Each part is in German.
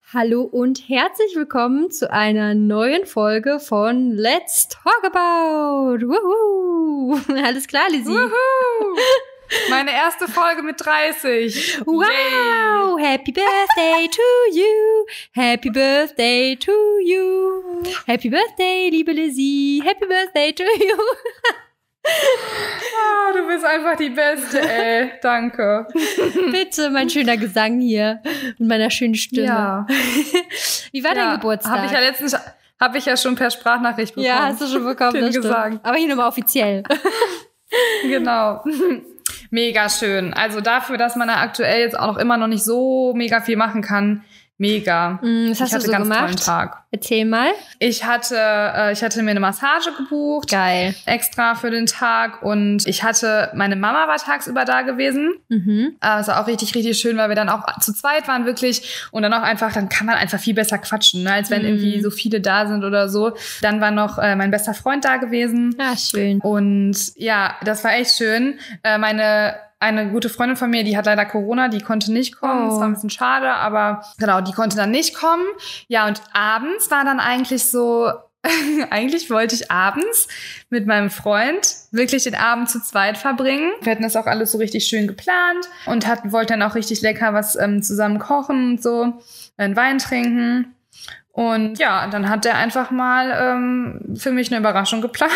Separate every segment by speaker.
Speaker 1: Hallo und herzlich willkommen zu einer neuen Folge von Let's Talk About. Woohoo! Alles klar, Lizzie?
Speaker 2: Woohoo! Meine erste Folge mit 30.
Speaker 1: Wow! Yay. Happy Birthday to you! Happy Birthday to you! Happy Birthday, liebe Lizzie! Happy Birthday to you!
Speaker 2: Oh, du bist einfach die Beste, ey. Danke.
Speaker 1: Bitte, mein schöner Gesang hier und meiner schönen Stimme.
Speaker 2: Ja.
Speaker 1: Wie war dein Geburtstag?
Speaker 2: Habe ich ja schon per Sprachnachricht bekommen.
Speaker 1: Ja, hast du schon bekommen, das stimmt. Aber hier nochmal offiziell.
Speaker 2: Genau. Mega schön. Also dafür, dass man da aktuell jetzt auch noch nicht so mega viel machen kann. Mega.
Speaker 1: Was hast du so gemacht?
Speaker 2: Tollen Tag.
Speaker 1: Erzähl mal.
Speaker 2: Ich hatte mir eine Massage gebucht.
Speaker 1: Geil.
Speaker 2: Extra für den Tag. Und meine Mama war tagsüber da gewesen. Das war auch richtig, richtig schön, weil wir dann auch zu zweit waren wirklich. Und dann auch einfach, dann kann man einfach viel besser quatschen, ne, als wenn irgendwie so viele da sind oder so. Dann war noch mein bester Freund da gewesen.
Speaker 1: Ah, schön.
Speaker 2: Und ja, das war echt schön. Eine gute Freundin von mir, die hat leider Corona, die konnte nicht kommen. Das war ein bisschen schade, aber genau, die konnte dann nicht kommen. Ja, und abends war dann eigentlich so, eigentlich wollte ich abends mit meinem Freund wirklich den Abend zu zweit verbringen. Wir hatten das auch alles so richtig schön geplant und wollten dann auch richtig lecker was zusammen kochen und so, einen Wein trinken. Und ja, dann hat der einfach mal für mich eine Überraschung geplant.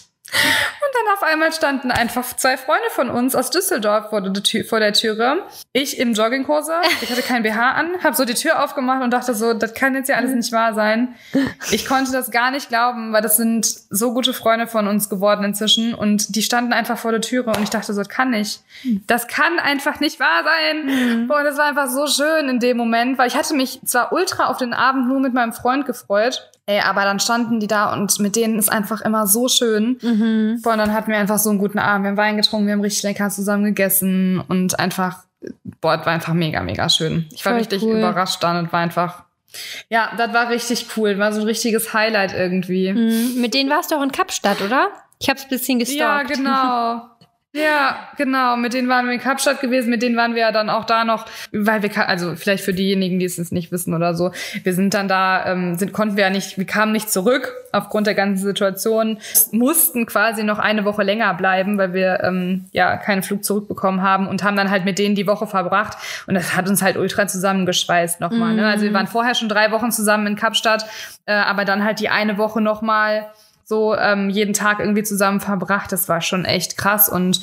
Speaker 2: Und dann auf einmal standen einfach 2 Freunde von uns aus Düsseldorf vor der Türe. Ich im Jogginghose, ich hatte kein BH an, habe so die Tür aufgemacht und dachte so, das kann jetzt ja alles nicht wahr sein. Ich konnte das gar nicht glauben, weil das sind so gute Freunde von uns geworden inzwischen und die standen einfach vor der Türe und ich dachte so, das kann nicht. Das kann einfach nicht wahr sein. Boah, das war einfach so schön in dem Moment, weil ich hatte mich zwar ultra auf den Abend nur mit meinem Freund gefreut, aber dann standen die da und mit denen ist einfach immer so schön. Boah, und dann hatten wir einfach so einen guten Abend. Wir haben Wein getrunken, wir haben richtig lecker zusammen gegessen und einfach, boah, das war einfach mega, mega schön. Ich war
Speaker 1: voll
Speaker 2: richtig
Speaker 1: cool.
Speaker 2: Überrascht dann und war einfach, ja, das war richtig cool. War so ein richtiges Highlight irgendwie.
Speaker 1: Mit denen warst du auch in Kapstadt, oder? Ich hab's ein bisschen gestalkt.
Speaker 2: Ja, genau. Ja, genau. Mit denen waren wir in Kapstadt gewesen. Mit denen waren wir ja dann auch da noch, weil also vielleicht für diejenigen, die es jetzt nicht wissen oder so. Wir sind dann da, wir kamen nicht zurück aufgrund der ganzen Situation. Mussten quasi noch eine Woche länger bleiben, weil wir keinen Flug zurückbekommen haben und haben dann halt mit denen die Woche verbracht. Und das hat uns halt ultra zusammengeschweißt nochmal. Ne? Also wir waren vorher schon 3 Wochen zusammen in Kapstadt, aber dann halt die eine Woche nochmal so jeden Tag irgendwie zusammen verbracht. Das war schon echt krass und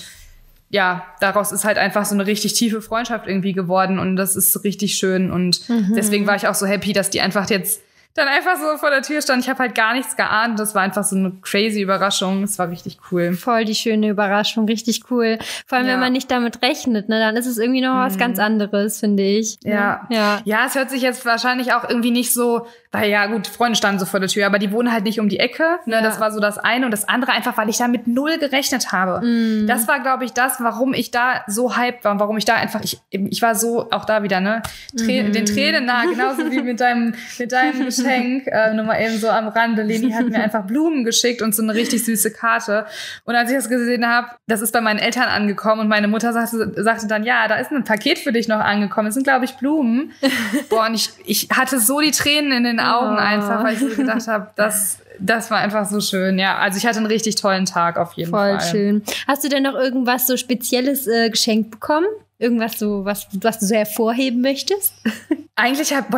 Speaker 2: ja, daraus ist halt einfach so eine richtig tiefe Freundschaft irgendwie geworden und das ist richtig schön und deswegen war ich auch so happy, dass die einfach jetzt dann einfach so vor der Tür stand. Ich habe halt gar nichts geahnt. Das war einfach so eine crazy Überraschung. Das war richtig cool.
Speaker 1: Voll die schöne Überraschung, richtig cool. Vor allem, wenn man nicht damit rechnet, ne, dann ist es irgendwie noch was ganz anderes, finde ich.
Speaker 2: Ja, es hört sich jetzt wahrscheinlich auch irgendwie nicht so, weil ja gut, Freunde standen so vor der Tür, aber die wohnen halt nicht um die Ecke. Ne, ja. Das war so das eine und das andere einfach, weil ich da mit 0 gerechnet habe. Das war, glaube ich, warum ich da so hyped war und warum ich da einfach, ich war so, auch da wieder, ne, den Tränen nah, genauso wie mit deinem Geschenk. Nur mal eben so am Rande. Leni hat mir einfach Blumen geschickt und so eine richtig süße Karte. Und als ich das gesehen habe, das ist bei meinen Eltern angekommen und meine Mutter sagte dann, ja, da ist ein Paket für dich noch angekommen. Das sind, glaube ich, Blumen. Boah, und ich hatte so die Tränen in den Augen einfach, weil ich so gedacht habe, das war einfach so schön. Ja, also ich hatte einen richtig tollen Tag auf jeden Fall.
Speaker 1: Voll schön. Hast du denn noch irgendwas so Spezielles geschenkt bekommen? Irgendwas so, was du so hervorheben möchtest?
Speaker 2: Ich habe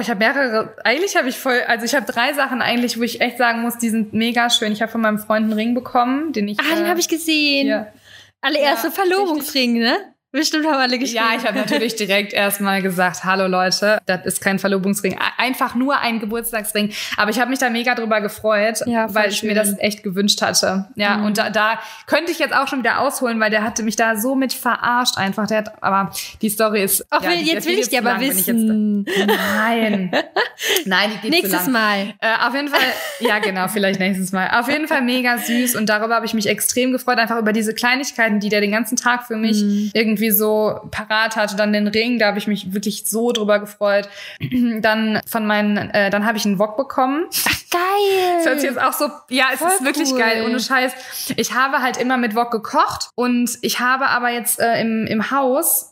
Speaker 2: 3 Sachen eigentlich, wo ich echt sagen muss, die sind mega schön. Ich habe von meinem Freund einen Ring bekommen, den habe ich
Speaker 1: gesehen. Ja. Allererste Verlobungsring, ne? Bestimmt haben alle geschrieben.
Speaker 2: Ja, ich habe natürlich direkt erstmal gesagt, hallo Leute, das ist kein Verlobungsring, einfach nur ein Geburtstagsring. Aber ich habe mich da mega drüber gefreut, weil ich mir das echt gewünscht hatte. Ja, und da könnte ich jetzt auch schon wieder ausholen, weil der hatte mich da so mit verarscht einfach. Aber die Story ist...
Speaker 1: Jetzt will ich die aber wissen.
Speaker 2: Nein, die geht
Speaker 1: nächstes
Speaker 2: zu lang.
Speaker 1: Mal.
Speaker 2: Auf jeden Fall, ja genau, vielleicht nächstes Mal. Auf jeden Fall mega süß und darüber habe ich mich extrem gefreut, einfach über diese Kleinigkeiten, die der den ganzen Tag für mich irgendwie so parat hatte. Dann den Ring, da habe ich mich wirklich so drüber gefreut. Dann dann habe ich einen Wok bekommen.
Speaker 1: Ach, geil!
Speaker 2: Das hört sich jetzt auch so, ja, es ist wirklich geil, ohne Scheiß. Ich habe halt immer mit Wok gekocht und ich habe aber jetzt im Haus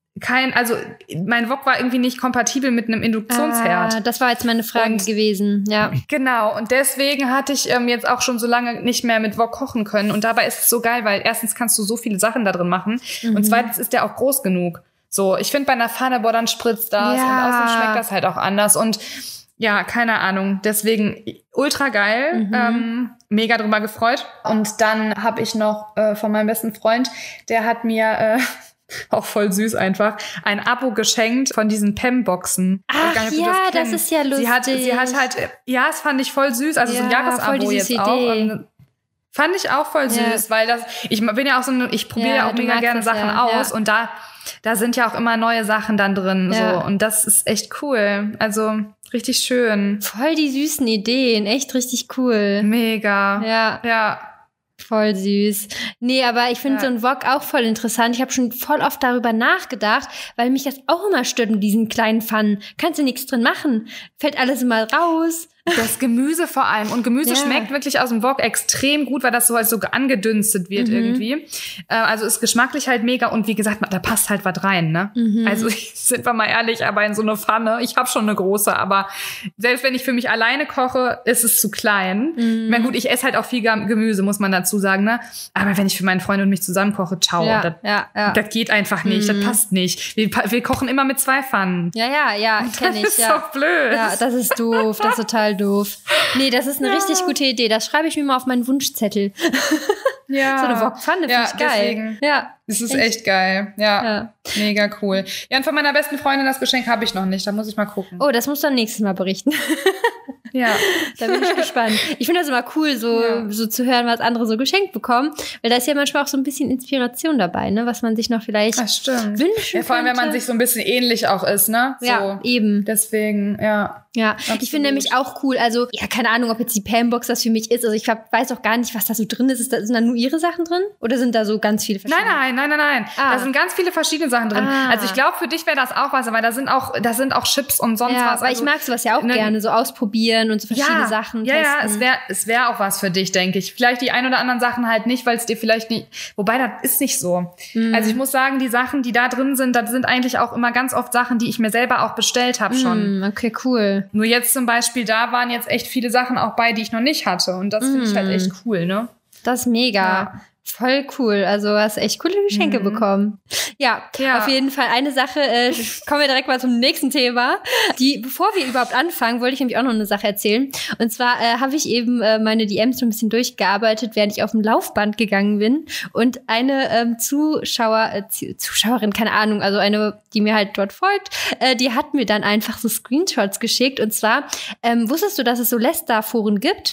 Speaker 2: also mein Wok war irgendwie nicht kompatibel mit einem Induktionsherd.
Speaker 1: Das war jetzt meine Frage gewesen, ja.
Speaker 2: Genau, und deswegen hatte ich jetzt auch schon so lange nicht mehr mit Wok kochen können. Und dabei ist es so geil, weil erstens kannst du so viele Sachen da drin machen und zweitens ist der auch groß genug. So, ich finde bei einer Pfanne, dann spritzt das und außerdem schmeckt das halt auch anders und ja, keine Ahnung. Deswegen ultra geil, mega drüber gefreut. Und dann habe ich noch von meinem besten Freund, der hat mir auch voll süß einfach, ein Abo geschenkt von diesen Pem-Boxen.
Speaker 1: Ach ja, das ist ja lustig.
Speaker 2: Sie hat halt, das fand ich voll süß, also so ein Jahresabo jetzt Idee. Auch. Fand ich auch voll süß, weil ich bin ja auch ich probiere ja auch mega gerne Sachen aus und da sind ja auch immer neue Sachen dann drin, so. Und das ist echt cool. Also, richtig schön.
Speaker 1: Voll die süßen Ideen. Echt richtig cool.
Speaker 2: Mega. Ja.
Speaker 1: Voll süß. Nee, aber ich finde so ein Wok auch voll interessant. Ich habe schon voll oft darüber nachgedacht, weil mich das auch immer stört mit diesen kleinen Pfannen. Kannst du nichts drin machen. Fällt alles immer raus.
Speaker 2: Das Gemüse vor allem. Und Gemüse schmeckt wirklich aus dem Wok extrem gut, weil das so angedünstet wird irgendwie. Also ist geschmacklich halt mega. Und wie gesagt, da passt halt was rein, ne? Also sind wir mal ehrlich, aber in so eine Pfanne, ich habe schon eine große, aber selbst wenn ich für mich alleine koche, ist es zu klein. Na gut, ich esse halt auch viel Gemüse, muss man dazu sagen, ne? Aber wenn ich für meinen Freund und mich zusammen koche, ciao. Das geht einfach nicht, das passt nicht. Wir kochen immer mit 2 Pfannen.
Speaker 1: Ja, kenn ich.
Speaker 2: Das ist doch blöd.
Speaker 1: Ja, das ist doof, das ist total doof. Nee, das ist eine richtig gute Idee. Das schreibe ich mir mal auf meinen Wunschzettel.
Speaker 2: Ja.
Speaker 1: So eine Wokpfanne finde ich geil.
Speaker 2: Deswegen. Ja. Das ist echt geil. Ja. Mega cool. Ja, und von meiner besten Freundin das Geschenk habe ich noch nicht. Da muss ich mal gucken.
Speaker 1: Oh, das musst du dann nächstes Mal berichten.
Speaker 2: Ja.
Speaker 1: Da bin ich gespannt. Ich finde das immer cool, so zu hören, was andere so geschenkt bekommen. Weil da ist ja manchmal auch so ein bisschen Inspiration dabei, ne? Was man sich noch vielleicht wünschen
Speaker 2: ja, vor allem, wenn man sich so ein bisschen ähnlich auch ist, ne? So.
Speaker 1: Ja, eben.
Speaker 2: Deswegen, ja.
Speaker 1: Ja, absolut. Ich finde nämlich auch cool, also, keine Ahnung, ob jetzt die Pam-Box das für mich ist. Also ich weiß auch gar nicht, was da so drin ist. Sind da nur ihre Sachen drin? Oder sind da so ganz viele verschiedene?
Speaker 2: Nein. Da sind ganz viele verschiedene Sachen drin. Also ich glaube, für dich wäre das auch was, aber da sind auch Chips und sonst was.
Speaker 1: Weil ich mag sowas ja auch gerne, so ausprobieren und so verschiedene Sachen testen.
Speaker 2: Ja, es wäre auch was für dich, denke ich. Vielleicht die ein oder anderen Sachen halt nicht, weil es dir vielleicht nicht, wobei das ist nicht so. Also ich muss sagen, die Sachen, die da drin sind, das sind eigentlich auch immer ganz oft Sachen, die ich mir selber auch bestellt habe schon.
Speaker 1: Okay, cool.
Speaker 2: Nur jetzt zum Beispiel, da waren jetzt echt viele Sachen auch bei, die ich noch nicht hatte. Und das finde ich halt echt cool, ne?
Speaker 1: Das ist mega. Ja. Voll cool. Also hast echt coole Geschenke bekommen. Ja, auf jeden Fall eine Sache. Kommen wir direkt mal zum nächsten Thema. Bevor wir überhaupt anfangen, wollte ich nämlich auch noch eine Sache erzählen. Und zwar habe ich eben meine DMs so ein bisschen durchgearbeitet, während ich auf dem Laufband gegangen bin. Und eine Zuschauerin, keine Ahnung, also eine, die mir halt dort folgt, die hat mir dann einfach so Screenshots geschickt. Und zwar, wusstest du, dass es so Lästerforen gibt?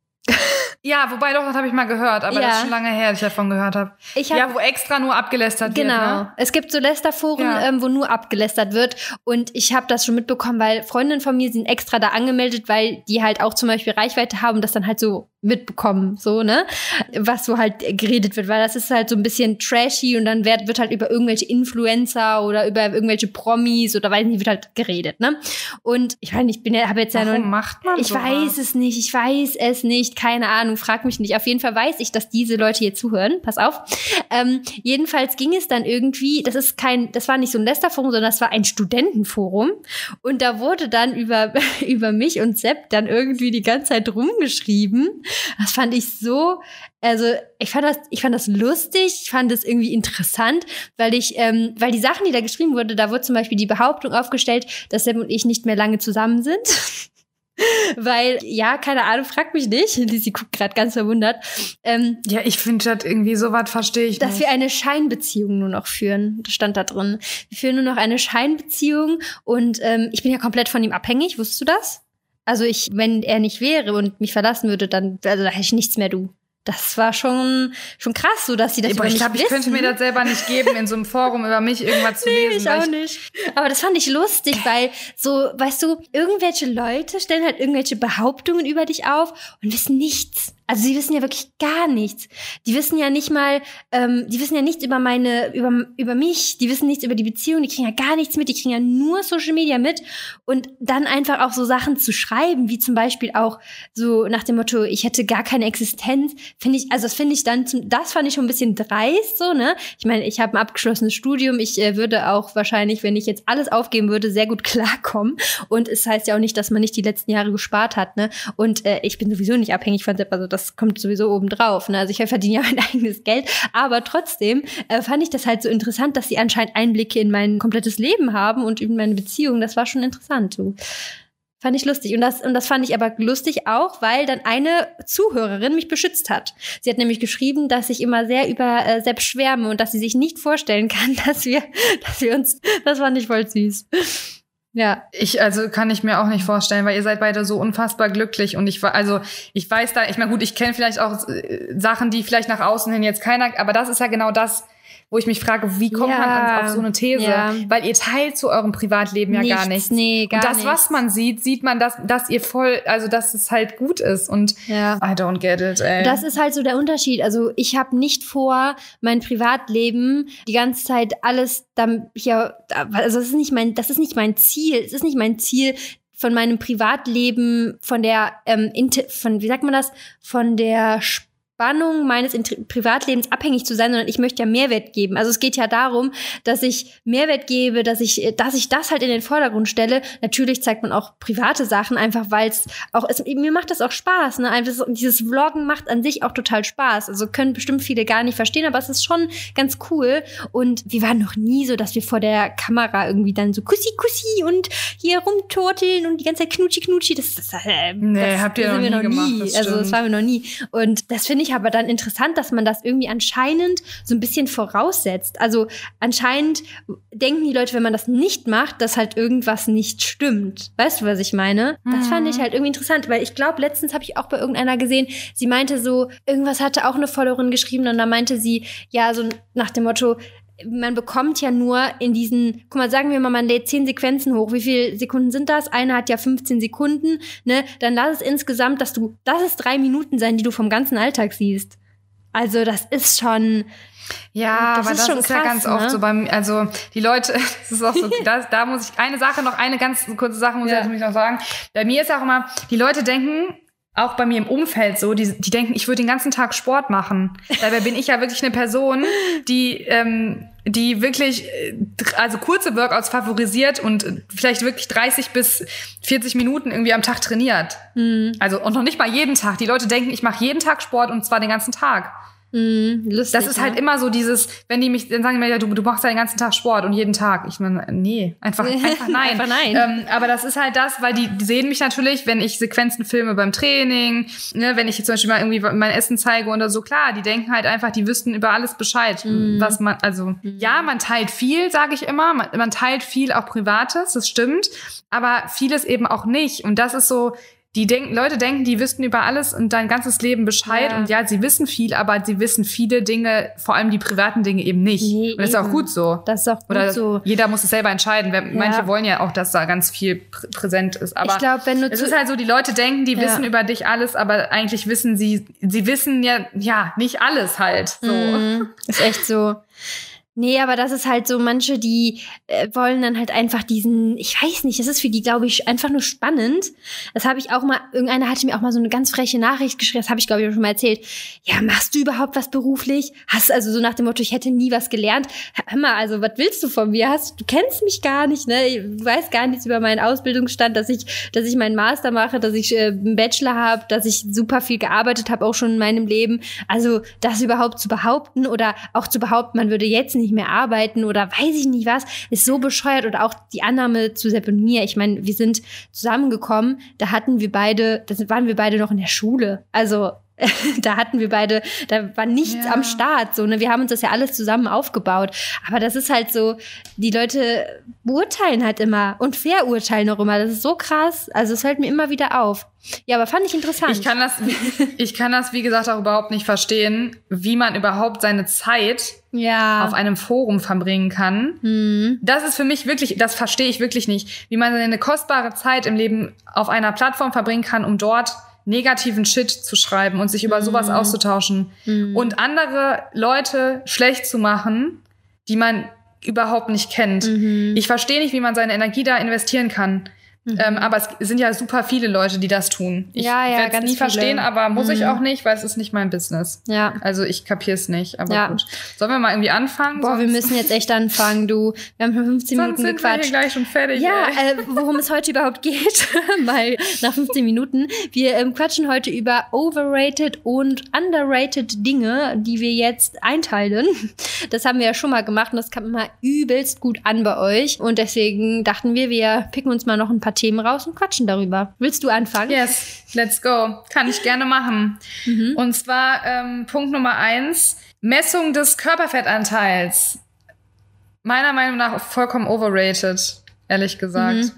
Speaker 2: Ja, wobei doch, das habe ich mal gehört, aber das ist schon lange her, dass ich davon gehört habe. Wo extra nur abgelästert wird.
Speaker 1: Genau. Ne? Es gibt so Lästerforen, wo nur abgelästert wird. Und ich habe das schon mitbekommen, weil Freundinnen von mir sind extra da angemeldet, weil die halt auch zum Beispiel Reichweite haben und das dann halt so mitbekommen, so, ne? Was so halt geredet wird, weil das ist halt so ein bisschen trashy und dann wird halt über irgendwelche Influencer oder über irgendwelche Promis oder weiß nicht, wird halt geredet, ne? Und ich meine,
Speaker 2: Warum macht man
Speaker 1: sowas? Ich weiß es nicht, keine Ahnung, frag mich nicht. Auf jeden Fall weiß ich, dass diese Leute hier zuhören, pass auf. Jedenfalls ging es dann irgendwie, das war nicht so ein Lästerforum, sondern das war ein Studentenforum und da wurde dann über mich und Sepp dann irgendwie die ganze Zeit rumgeschrieben. Das fand ich so, also ich fand das lustig, ich fand das irgendwie interessant, weil die Sachen, die da geschrieben wurde, da wurde zum Beispiel die Behauptung aufgestellt, dass Sepp und ich nicht mehr lange zusammen sind. Weil, keine Ahnung, frag mich nicht. Sie guckt gerade ganz verwundert.
Speaker 2: Ich finde das irgendwie, sowas verstehe ich nicht.
Speaker 1: Dass wir eine Scheinbeziehung nur noch führen. Das stand da drin. Wir führen nur noch eine Scheinbeziehung und ich bin ja komplett von ihm abhängig. Wusstest du das? Also wenn er nicht wäre und mich verlassen würde, dann da hätte ich nichts mehr, du. Das war schon krass, so dass sie das über mich wissen. Ich
Speaker 2: könnte mir das selber nicht geben, in so einem Forum über mich irgendwas zu lesen.
Speaker 1: Ich auch nicht. Aber das fand ich lustig, weil so, weißt du, irgendwelche Leute stellen halt irgendwelche Behauptungen über dich auf und wissen nichts. Also sie wissen ja wirklich gar nichts. Die wissen ja nicht mal, die wissen ja nichts über über mich, die wissen nichts über die Beziehung, die kriegen ja gar nichts mit, die kriegen ja nur Social Media mit und dann einfach auch so Sachen zu schreiben, wie zum Beispiel auch so nach dem Motto, ich hätte gar keine Existenz, das fand ich schon ein bisschen dreist, so, ne? Ich meine, ich habe ein abgeschlossenes Studium, ich würde auch wahrscheinlich, wenn ich jetzt alles aufgeben würde, sehr gut klarkommen und es heißt ja auch nicht, dass man nicht die letzten Jahre gespart hat, ne? Und ich bin sowieso nicht abhängig von Sepp, also das kommt sowieso oben drauf, ne? Also ich verdiene ja mein eigenes Geld, aber trotzdem fand ich das halt so interessant, dass sie anscheinend Einblicke in mein komplettes Leben haben und in meine Beziehung. Das war schon interessant, so. Fand ich lustig. Und das fand ich aber lustig auch, weil dann eine Zuhörerin mich beschützt hat. Sie hat nämlich geschrieben, dass ich immer sehr über Sepp schwärme und dass sie sich nicht vorstellen kann, dass wir uns, das fand ich voll süß. Ja.
Speaker 2: Kann ich mir auch nicht vorstellen, weil ihr seid beide so unfassbar glücklich und ich weiß da, ich meine gut, ich kenne vielleicht auch Sachen, die vielleicht nach außen hin jetzt keiner, aber das ist ja genau das, wo ich mich frage, wie kommt man auf so eine These? Ja. Weil ihr teilt zu eurem Privatleben ja gar nichts.
Speaker 1: Nee, gar
Speaker 2: nichts. Und das,
Speaker 1: nichts.
Speaker 2: was man sieht man, dass ihr dass es halt gut ist. Und I don't get it, ey.
Speaker 1: Das ist halt so der Unterschied. Also ich habe nicht vor, mein Privatleben die ganze Zeit alles also das ist nicht mein Ziel. Es ist nicht mein Ziel, von meinem Privatleben, von der Spannung meines Privatlebens abhängig zu sein, sondern ich möchte ja Mehrwert geben. Also es geht ja darum, dass ich Mehrwert gebe, dass ich das halt in den Vordergrund stelle. Natürlich zeigt man auch private Sachen, einfach weil mir macht das auch Spaß, ne? Einfach dieses Vloggen macht an sich auch total Spaß. Also können bestimmt viele gar nicht verstehen, aber es ist schon ganz cool. Und wir waren noch nie so, dass wir vor der Kamera irgendwie dann so Kussi, Kussi und hier rumturteln und die ganze Zeit Knutschi, Knutschi.
Speaker 2: Habt ihr noch nie gemacht.
Speaker 1: Also das waren wir noch nie. Und das finde ich aber dann interessant, dass man das irgendwie anscheinend so ein bisschen voraussetzt. Also anscheinend denken die Leute, wenn man das nicht macht, dass halt irgendwas nicht stimmt. Weißt du, was ich meine? Das fand ich halt irgendwie interessant, weil ich glaube, letztens habe ich auch bei irgendeiner gesehen, sie meinte so, irgendwas hatte auch eine Followerin geschrieben und da meinte sie, ja, so nach dem Motto, man bekommt ja nur in diesen, guck mal, sagen wir mal, man lädt 10 Sequenzen hoch. Wie viele Sekunden sind das? Eine hat ja 15 Sekunden, ne? Dann lass es insgesamt, dass es 3 Minuten sein, die du vom ganzen Alltag siehst. Also das ist schon...
Speaker 2: Ja, aber das ist schon krass, ja ganz oft so also die Leute, das ist auch so, da muss ich eine ganz kurze Sache muss ich nämlich noch sagen. Bei mir ist auch immer, die Leute denken, auch bei mir im Umfeld so, die denken, ich würde den ganzen Tag Sport machen. Dabei bin ich ja wirklich eine Person, die wirklich, also kurze Workouts favorisiert und vielleicht wirklich 30 bis 40 Minuten irgendwie am Tag trainiert. Also, und noch nicht mal jeden Tag. Die Leute denken, ich mache jeden Tag Sport und zwar den ganzen Tag.
Speaker 1: Lustig,
Speaker 2: das ist halt immer so dieses, wenn die mich, dann sagen die mir, ja, du machst ja den ganzen Tag Sport und jeden Tag. Ich meine, nee, einfach nein.
Speaker 1: Einfach nein.
Speaker 2: Aber das ist halt das, weil die sehen mich natürlich, wenn ich Sequenzen filme beim Training, ne, wenn ich jetzt zum Beispiel mal irgendwie mein Essen zeige oder so, klar, die denken halt einfach, die wüssten über alles Bescheid. Was man, ja, man teilt viel, sage ich immer, man teilt viel auch Privates, das stimmt, aber vieles eben auch nicht. Und das ist so, Leute denken, die wüssten über alles und dein ganzes Leben Bescheid. Ja. Und ja, sie wissen viel, aber sie wissen viele Dinge, vor allem die privaten Dinge eben nicht. Nee, und das ist auch gut so.
Speaker 1: Das ist auch gut so.
Speaker 2: Jeder muss es selber entscheiden. Manche wollen ja auch, dass da ganz viel präsent ist. Aber
Speaker 1: ich glaub,
Speaker 2: es ist halt so, die Leute denken, die wissen über dich alles, aber eigentlich wissen sie wissen ja nicht alles halt. So.
Speaker 1: Ist echt so. Nee, aber das ist halt so, manche, die wollen dann halt einfach ich weiß nicht, das ist für die, glaube ich, einfach nur spannend. Das habe ich auch mal, irgendeiner hatte mir auch mal so eine ganz freche Nachricht geschrieben, das habe ich, glaube ich, schon mal erzählt. Ja, machst du überhaupt was beruflich? Also so nach dem Motto, ich hätte nie was gelernt. Hör mal, also was willst du von mir? Du kennst mich gar nicht, ne? Du weißt gar nichts über meinen Ausbildungsstand, dass ich meinen Master mache, dass ich einen Bachelor habe, dass ich super viel gearbeitet habe, auch schon in meinem Leben. Also das überhaupt zu behaupten oder auch zu behaupten, man würde jetzt nicht mehr arbeiten oder weiß ich nicht was, ist so bescheuert. Oder auch die Annahme zu Sepp und mir. Ich meine, wir sind zusammengekommen, da waren wir beide noch in der Schule. Also da war nichts am Start, so, ne? Wir haben uns das ja alles zusammen aufgebaut. Aber das ist halt so, die Leute beurteilen halt immer und verurteilen auch immer. Das ist so krass. Also es fällt mir immer wieder auf. Ja, aber fand ich interessant.
Speaker 2: Ich kann das, wie gesagt, auch überhaupt nicht verstehen, wie man überhaupt seine Zeit auf einem Forum verbringen kann. Das ist für mich wirklich, das verstehe ich wirklich nicht, wie man seine kostbare Zeit im Leben auf einer Plattform verbringen kann, um dort negativen Shit zu schreiben und sich über sowas auszutauschen und andere Leute schlecht zu machen, die man überhaupt nicht kennt. Ich verstehe nicht, wie man seine Energie da investieren kann. Aber es sind ja super viele Leute, die das tun. Ich werde es nie verstehen, aber muss ich auch nicht, weil es ist nicht mein Business. Ja. Also ich kapiere es nicht, aber gut. Sollen wir mal irgendwie anfangen?
Speaker 1: Boah, wir müssen jetzt echt anfangen, du. Wir haben schon 15 Minuten gequatscht.
Speaker 2: Sonst sind wir hier gleich schon fertig.
Speaker 1: Ja, worum es heute überhaupt geht, mal nach 15 Minuten. Wir quatschen heute über overrated und underrated Dinge, die wir jetzt einteilen. Das haben wir ja schon mal gemacht und das kam immer übelst gut an bei euch. Und deswegen dachten wir picken uns mal noch ein paar Themen raus und quatschen darüber. Willst du anfangen?
Speaker 2: Yes, let's go. Kann ich gerne machen. Und zwar Punkt Nummer 1, Messung des Körperfettanteils. Meiner Meinung nach vollkommen overrated, ehrlich gesagt.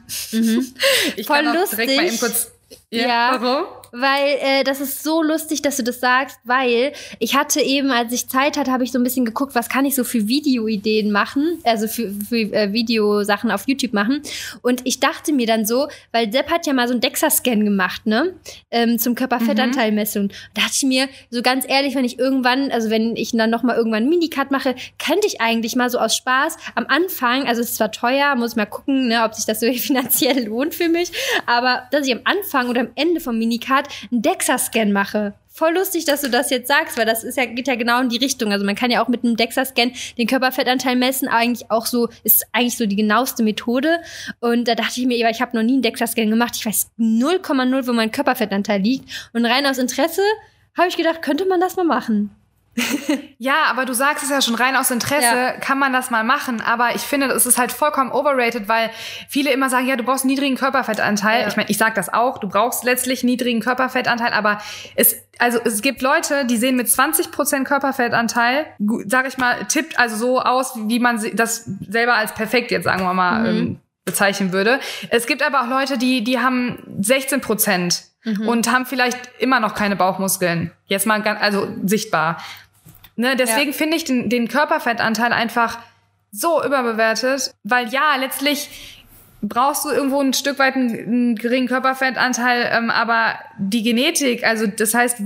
Speaker 2: Ich
Speaker 1: voll
Speaker 2: kann auch
Speaker 1: lustig.
Speaker 2: Direkt mal eben kurz...
Speaker 1: Ja,
Speaker 2: warum?
Speaker 1: Weil das ist so lustig, dass du das sagst, weil ich hatte eben, als ich Zeit hatte, habe ich so ein bisschen geguckt, was kann ich so für Videoideen machen, also für Videosachen auf YouTube machen. Und ich dachte mir dann so, weil Sepp hat ja mal so einen DEXA-Scan gemacht, ne, zum Körperfettanteilmessung. Da dachte ich mir, so ganz ehrlich, wenn ich dann noch mal irgendwann einen Minicut mache, könnte ich eigentlich mal so aus Spaß am Anfang, also es ist zwar teuer, muss ich mal gucken, ne, ob sich das so finanziell lohnt für mich, aber dass ich am Anfang oder am Ende vom Minicut einen DEXA-Scan mache. Voll lustig, dass du das jetzt sagst, weil das geht ja genau in die Richtung. Also man kann ja auch mit einem DEXA-Scan den Körperfettanteil messen, ist eigentlich so die genaueste Methode. Und da dachte ich mir, ich habe noch nie einen DEXA-Scan gemacht. Ich weiß 0,0, wo mein Körperfettanteil liegt. Und rein aus Interesse habe ich gedacht, könnte man das mal machen.
Speaker 2: Ja, aber du sagst es ja schon, rein aus Interesse kann man das mal machen, aber ich finde, es ist halt vollkommen overrated, weil viele immer sagen, ja, du brauchst einen niedrigen Körperfettanteil. Ja. Ich meine, ich sag das auch, du brauchst letztlich einen niedrigen Körperfettanteil, aber es gibt Leute, die sehen mit 20% Körperfettanteil, sag ich mal, tippt also so aus, wie man das selber als perfekt jetzt, sagen wir mal, bezeichnen würde. Es gibt aber auch Leute, die haben 16%. Und haben vielleicht immer noch keine Bauchmuskeln. Jetzt mal sichtbar. Ne, deswegen finde ich den Körperfettanteil einfach so überbewertet, weil letztlich brauchst du irgendwo ein Stück weit einen geringen Körperfettanteil, aber die Genetik, also das heißt,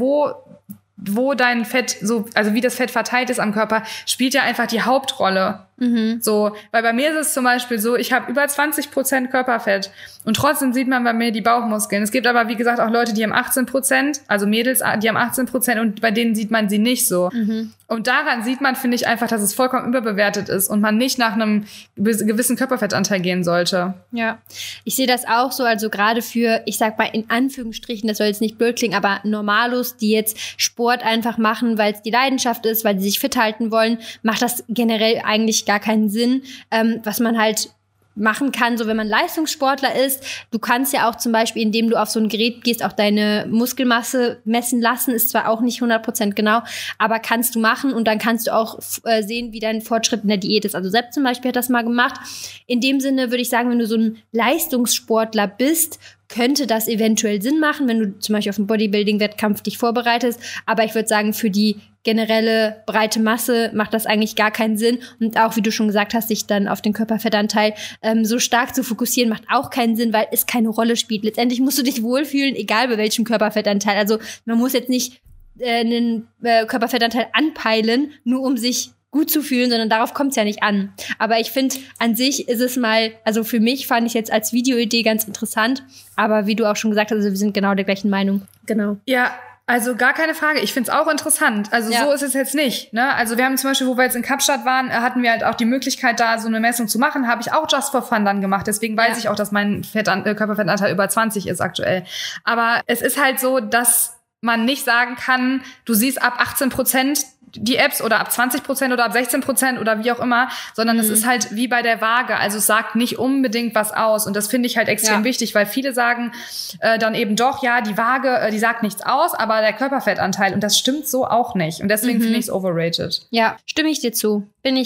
Speaker 2: wo dein Fett wie das Fett verteilt ist am Körper, spielt ja einfach die Hauptrolle. So, weil bei mir ist es zum Beispiel so, ich habe über 20% Körperfett und trotzdem sieht man bei mir die Bauchmuskeln. Es gibt aber, wie gesagt, auch Leute, die haben 18%, also Mädels, die haben 18% und bei denen sieht man sie nicht so. Und daran sieht man, finde ich, einfach, dass es vollkommen überbewertet ist und man nicht nach einem gewissen Körperfettanteil gehen sollte.
Speaker 1: Ja, ich sehe das auch so, also gerade für, ich sag mal in Anführungsstrichen, das soll jetzt nicht blöd klingen, aber Normalos, die jetzt Sport einfach machen, weil es die Leidenschaft ist, weil sie sich fit halten wollen, macht das generell eigentlich gar keinen Sinn. Was man halt machen kann, so wenn man Leistungssportler ist, du kannst ja auch zum Beispiel, indem du auf so ein Gerät gehst, auch deine Muskelmasse messen lassen, ist zwar auch nicht 100% genau, aber kannst du machen und dann kannst du auch sehen, wie dein Fortschritt in der Diät ist. Also Sepp zum Beispiel hat das mal gemacht. In dem Sinne würde ich sagen, wenn du so ein Leistungssportler bist, könnte das eventuell Sinn machen, wenn du zum Beispiel auf einen Bodybuilding-Wettkampf dich vorbereitest. Aber ich würde sagen, für die generelle breite Masse macht das eigentlich gar keinen Sinn. Und auch, wie du schon gesagt hast, sich dann auf den Körperfettanteil so stark zu fokussieren, macht auch keinen Sinn, weil es keine Rolle spielt. Letztendlich musst du dich wohlfühlen, egal bei welchem Körperfettanteil. Also man muss jetzt nicht einen Körperfettanteil anpeilen, nur um sich gut zu fühlen, sondern darauf kommt es ja nicht an. Aber ich finde, an sich ist es mal, also für mich fand ich jetzt als Videoidee ganz interessant, aber wie du auch schon gesagt hast, also wir sind genau der gleichen Meinung. Genau.
Speaker 2: Ja, also gar keine Frage. Ich find's auch interessant. Also so ist es jetzt nicht. Ne? Also wir haben zum Beispiel, wo wir jetzt in Kapstadt waren, hatten wir halt auch die Möglichkeit, da so eine Messung zu machen. Habe ich auch just for fun dann gemacht. Deswegen weiß ich auch, dass mein Körperfettanteil über 20 ist aktuell. Aber es ist halt so, dass man nicht sagen kann, du siehst ab 18% die Apps oder ab 20% oder ab 16% oder wie auch immer, sondern es ist halt wie bei der Waage. Also es sagt nicht unbedingt was aus. Und das finde ich halt extrem wichtig, weil viele sagen dann eben doch, ja, die Waage, die sagt nichts aus, aber der Körperfettanteil. Und das stimmt so auch nicht. Und deswegen finde ich es overrated.
Speaker 1: Ja, stimme ich dir zu. Bin ich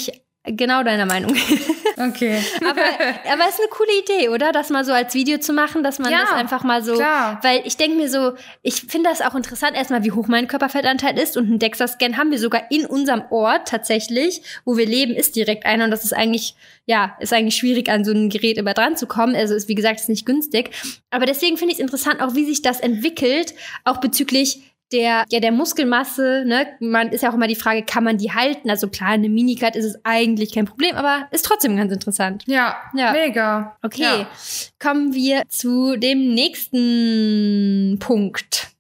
Speaker 1: genau deiner Meinung.
Speaker 2: Okay.
Speaker 1: aber es ist eine coole Idee, oder? Das mal so als Video zu machen, dass man das einfach mal so,
Speaker 2: klar.
Speaker 1: Weil ich denke mir so, ich finde das auch interessant, erstmal, wie hoch mein Körperfettanteil ist, und einen DEXA-Scan haben wir sogar in unserem Ort tatsächlich, wo wir leben, ist direkt einer, und das ist eigentlich schwierig, an so ein Gerät immer dran zu kommen. Also ist, wie gesagt, ist nicht günstig. Aber deswegen finde ich es interessant, auch wie sich das entwickelt, auch bezüglich der Muskelmasse, ne? Man ist ja auch immer die Frage, kann man die halten? Also klar, eine Minicut ist es eigentlich kein Problem, aber ist trotzdem ganz interessant.
Speaker 2: Ja. Mega.
Speaker 1: Okay, kommen wir zu dem nächsten Punkt.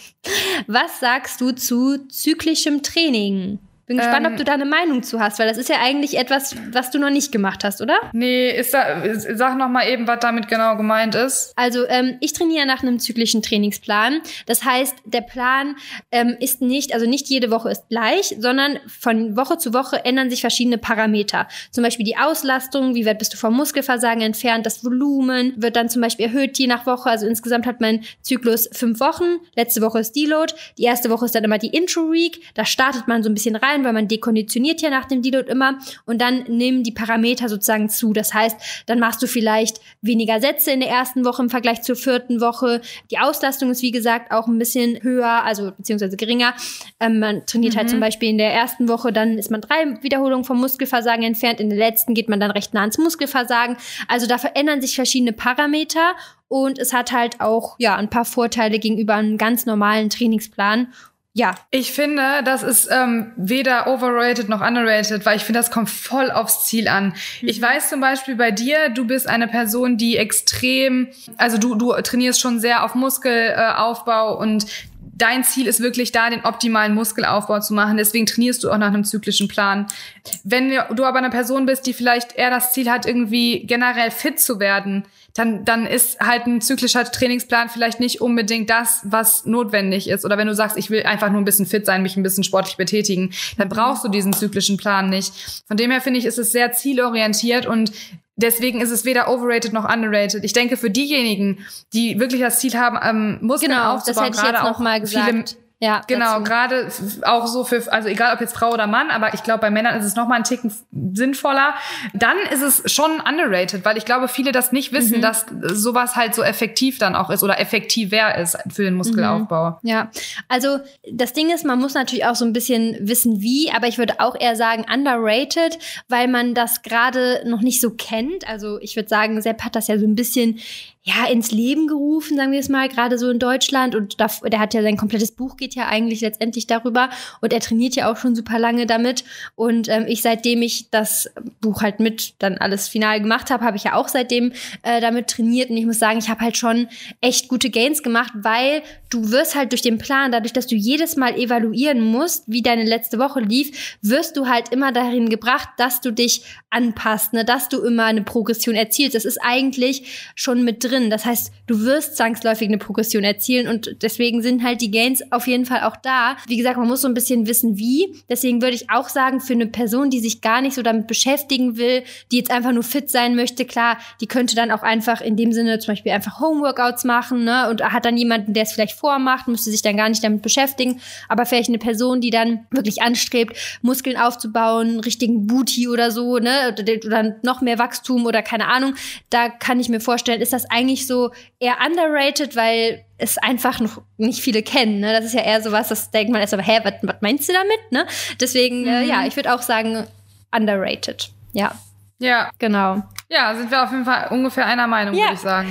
Speaker 1: Was sagst du zu zyklischem Training? Bin gespannt, ob du da eine Meinung zu hast, weil das ist ja eigentlich etwas, was du noch nicht gemacht hast, oder?
Speaker 2: Nee, sag noch mal eben, was damit genau gemeint ist.
Speaker 1: Also ich trainiere nach einem zyklischen Trainingsplan. Das heißt, der Plan ist nicht jede Woche ist gleich, sondern von Woche zu Woche ändern sich verschiedene Parameter. Zum Beispiel die Auslastung, wie weit bist du vom Muskelversagen entfernt, das Volumen wird dann zum Beispiel erhöht je nach Woche. Also insgesamt hat mein Zyklus 5 Wochen. Letzte Woche ist Deload. Die erste Woche ist dann immer die Intro-Week. Da startet man so ein bisschen rein, weil man dekonditioniert ja nach dem Deload immer, und dann nehmen die Parameter sozusagen zu. Das heißt, dann machst du vielleicht weniger Sätze in der ersten Woche im Vergleich zur 4. Woche. Die Auslastung ist, wie gesagt, auch ein bisschen höher, also beziehungsweise geringer. Man trainiert halt zum Beispiel in der ersten Woche, dann ist man 3 Wiederholungen vom Muskelversagen entfernt. In der letzten geht man dann recht nah ans Muskelversagen. Also da verändern sich verschiedene Parameter, und es hat halt auch ein paar Vorteile gegenüber einem ganz normalen Trainingsplan. Ja.
Speaker 2: Ich finde, das ist weder overrated noch underrated, weil ich finde, das kommt voll aufs Ziel an. Ich weiß zum Beispiel bei dir, du bist eine Person, die extrem, also du trainierst schon sehr auf Muskelaufbau, und dein Ziel ist wirklich da, den optimalen Muskelaufbau zu machen. Deswegen trainierst du auch nach einem zyklischen Plan. Wenn du aber eine Person bist, die vielleicht eher das Ziel hat, irgendwie generell fit zu werden, dann ist halt ein zyklischer Trainingsplan vielleicht nicht unbedingt das, was notwendig ist. Oder wenn du sagst, ich will einfach nur ein bisschen fit sein, mich ein bisschen sportlich betätigen, dann brauchst du diesen zyklischen Plan nicht. Von dem her finde ich, ist es sehr zielorientiert, und deswegen ist es weder overrated noch underrated. Ich denke, für diejenigen, die wirklich das Ziel haben, Muskeln aufzubauen,
Speaker 1: das hätte ich jetzt noch mal gesagt. Ja,
Speaker 2: genau, gerade auch so also egal ob jetzt Frau oder Mann, aber ich glaube, bei Männern ist es noch mal einen Ticken sinnvoller. Dann ist es schon underrated, weil ich glaube, viele das nicht wissen, dass sowas halt so effektiv dann auch ist oder effektiver ist für den Muskelaufbau.
Speaker 1: Ja, also das Ding ist, man muss natürlich auch so ein bisschen wissen, wie, aber ich würde auch eher sagen underrated, weil man das gerade noch nicht so kennt. Also ich würde sagen, Sepp hat das ja so ein bisschen ins Leben gerufen, sagen wir es mal, gerade so in Deutschland. Und der hat ja sein komplettes Buch, geht ja eigentlich letztendlich darüber. Und er trainiert ja auch schon super lange damit. Und ich, seitdem ich das Buch halt mit dann alles final gemacht habe, habe ich ja auch seitdem damit trainiert. Und ich muss sagen, ich habe halt schon echt gute Gains gemacht, weil du wirst halt durch den Plan, dadurch, dass du jedes Mal evaluieren musst, wie deine letzte Woche lief, wirst du halt immer dahin gebracht, dass du dich anpasst, ne? Dass du immer eine Progression erzielst. Das ist eigentlich schon mit drin. Das heißt, du wirst zwangsläufig eine Progression erzielen, und deswegen sind halt die Gains auf jeden Fall auch da. Wie gesagt, man muss so ein bisschen wissen, wie. Deswegen würde ich auch sagen, für eine Person, die sich gar nicht so damit beschäftigen will, die jetzt einfach nur fit sein möchte, klar, die könnte dann auch einfach in dem Sinne zum Beispiel einfach Homeworkouts machen, ne? Und hat dann jemanden, der es vielleicht vormacht, müsste sich dann gar nicht damit beschäftigen. Aber vielleicht eine Person, die dann wirklich anstrebt, Muskeln aufzubauen, einen richtigen Booty oder so, ne? Oder noch mehr Wachstum oder keine Ahnung, da kann ich mir vorstellen, ist das eigentlich so eher underrated, weil es einfach noch nicht viele kennen. Ne? Das ist ja eher sowas, das denkt man erst aber, was meinst du damit? Ne? Deswegen, ich würde auch sagen, underrated. Ja.
Speaker 2: Ja.
Speaker 1: Genau.
Speaker 2: Ja, sind wir auf jeden Fall ungefähr einer Meinung, würde ich sagen.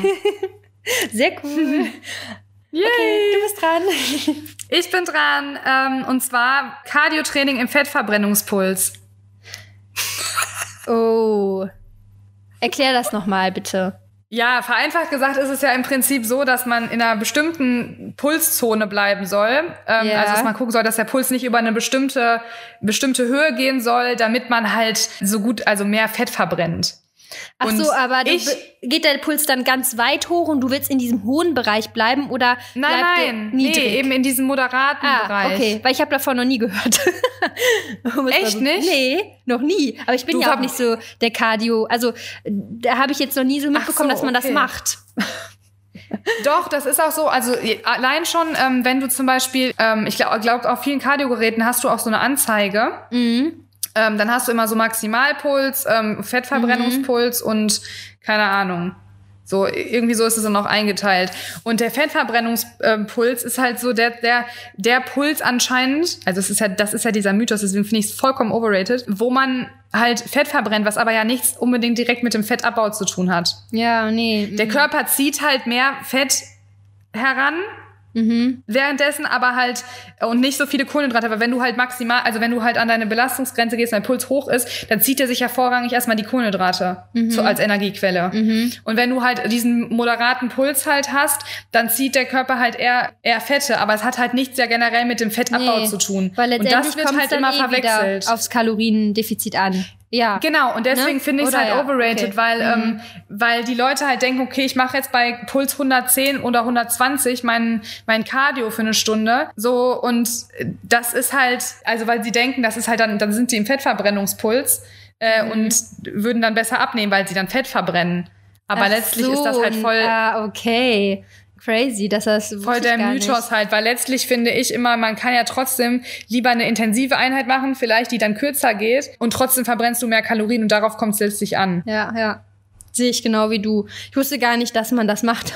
Speaker 1: Sehr cool.
Speaker 2: Yay.
Speaker 1: Okay, du bist dran.
Speaker 2: Ich bin dran, und zwar Cardio-Training im Fettverbrennungspuls.
Speaker 1: Oh. Erklär das nochmal, bitte.
Speaker 2: Ja, vereinfacht gesagt ist es ja im Prinzip so, dass man in einer bestimmten Pulszone bleiben soll. Also dass man gucken soll, dass der Puls nicht über eine bestimmte Höhe gehen soll, damit man halt also mehr Fett verbrennt.
Speaker 1: Ach so, aber geht der Puls dann ganz weit hoch und du willst in diesem hohen Bereich bleiben oder bleibt der niedrig?
Speaker 2: Nee, eben in diesem moderaten Bereich.
Speaker 1: Okay, weil ich habe davon noch nie gehört.
Speaker 2: Echt nicht?
Speaker 1: Nee, noch nie. Aber ich bin ja auch nicht so der Cardio. Also da habe ich jetzt noch nie so mitbekommen, dass man das macht.
Speaker 2: Doch, das ist auch so. Also allein schon, wenn du zum Beispiel, ich glaube, auf vielen Cardio-Geräten hast du auch so eine Anzeige. Dann hast du immer so Maximalpuls, Fettverbrennungspuls und keine Ahnung. So, irgendwie so ist es dann auch eingeteilt. Und der Fettverbrennungspuls ist halt so der Puls anscheinend, also das ist ja dieser Mythos, deswegen finde ich es vollkommen overrated, wo man halt Fett verbrennt, was aber ja nichts unbedingt direkt mit dem Fettabbau zu tun hat.
Speaker 1: Ja, nee.
Speaker 2: Der Körper zieht halt mehr Fett heran, währenddessen aber halt und nicht so viele Kohlenhydrate, aber wenn du halt wenn du halt an deine Belastungsgrenze gehst, dein Puls hoch ist, dann zieht er sich ja vorrangig erstmal die Kohlenhydrate so als Energiequelle. Und wenn du halt diesen moderaten Puls halt hast, dann zieht der Körper halt eher Fette, aber es hat halt nichts ja generell mit dem Fettabbau zu tun.
Speaker 1: Weil
Speaker 2: und das wird halt immer verwechselt.
Speaker 1: Wieder aufs Kaloriendefizit an. Ja.
Speaker 2: Genau, und deswegen finde ich es halt overrated, weil die Leute halt denken, okay, ich mache jetzt bei Puls 110 oder 120 mein Cardio für eine Stunde. So, und das ist halt, also weil sie denken, das ist halt dann sind sie im Fettverbrennungspuls und würden dann besser abnehmen, weil sie dann Fett verbrennen. Aber letztlich ist das halt voll.
Speaker 1: Ah, okay. Crazy, dass das
Speaker 2: voll der Mythos halt, weil letztlich finde ich immer, man kann ja trotzdem lieber eine intensive Einheit machen, vielleicht die dann kürzer geht und trotzdem verbrennst du mehr Kalorien und darauf kommt es letztlich an.
Speaker 1: Ja. Sehe ich genau wie du. Ich wusste gar nicht, dass man das macht.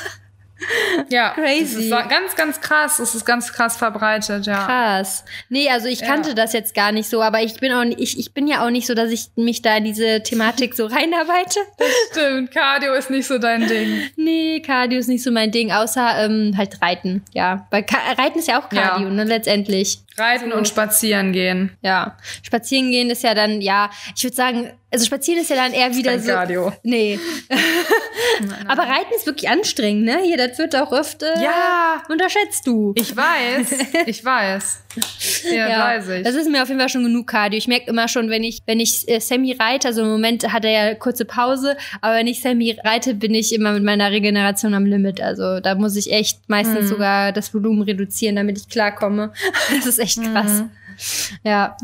Speaker 2: Ja,
Speaker 1: crazy.
Speaker 2: Das ist ganz, ganz krass. Das ist ganz krass verbreitet, ja.
Speaker 1: Krass. Nee, also ich kannte das jetzt gar nicht so, aber ich bin ja auch nicht so, dass ich mich da in diese Thematik so reinarbeite.
Speaker 2: Das stimmt. Cardio ist nicht so dein Ding.
Speaker 1: Nee, Cardio ist nicht so mein Ding, außer halt Reiten. Ja, weil Reiten ist ja auch Cardio, ne, letztendlich.
Speaker 2: Reiten und spazieren gehen.
Speaker 1: Ja, spazieren gehen ist ja dann, ich würde sagen, also spazieren ist ja dann eher wieder so.
Speaker 2: Cardio.
Speaker 1: Nee. Aber Reiten ist wirklich anstrengend, ne? Hier, das wird auch oft unterschätzt du.
Speaker 2: Ich weiß. Ja, weiß ich.
Speaker 1: Das ist mir auf jeden Fall schon genug Cardio. Ich merke immer schon, wenn ich Sammy reite, also im Moment hat er ja kurze Pause, aber wenn ich Sammy reite, bin ich immer mit meiner Regeneration am Limit. Also da muss ich echt meistens sogar das Volumen reduzieren, damit ich klarkomme. Das ist echt krass. Ja.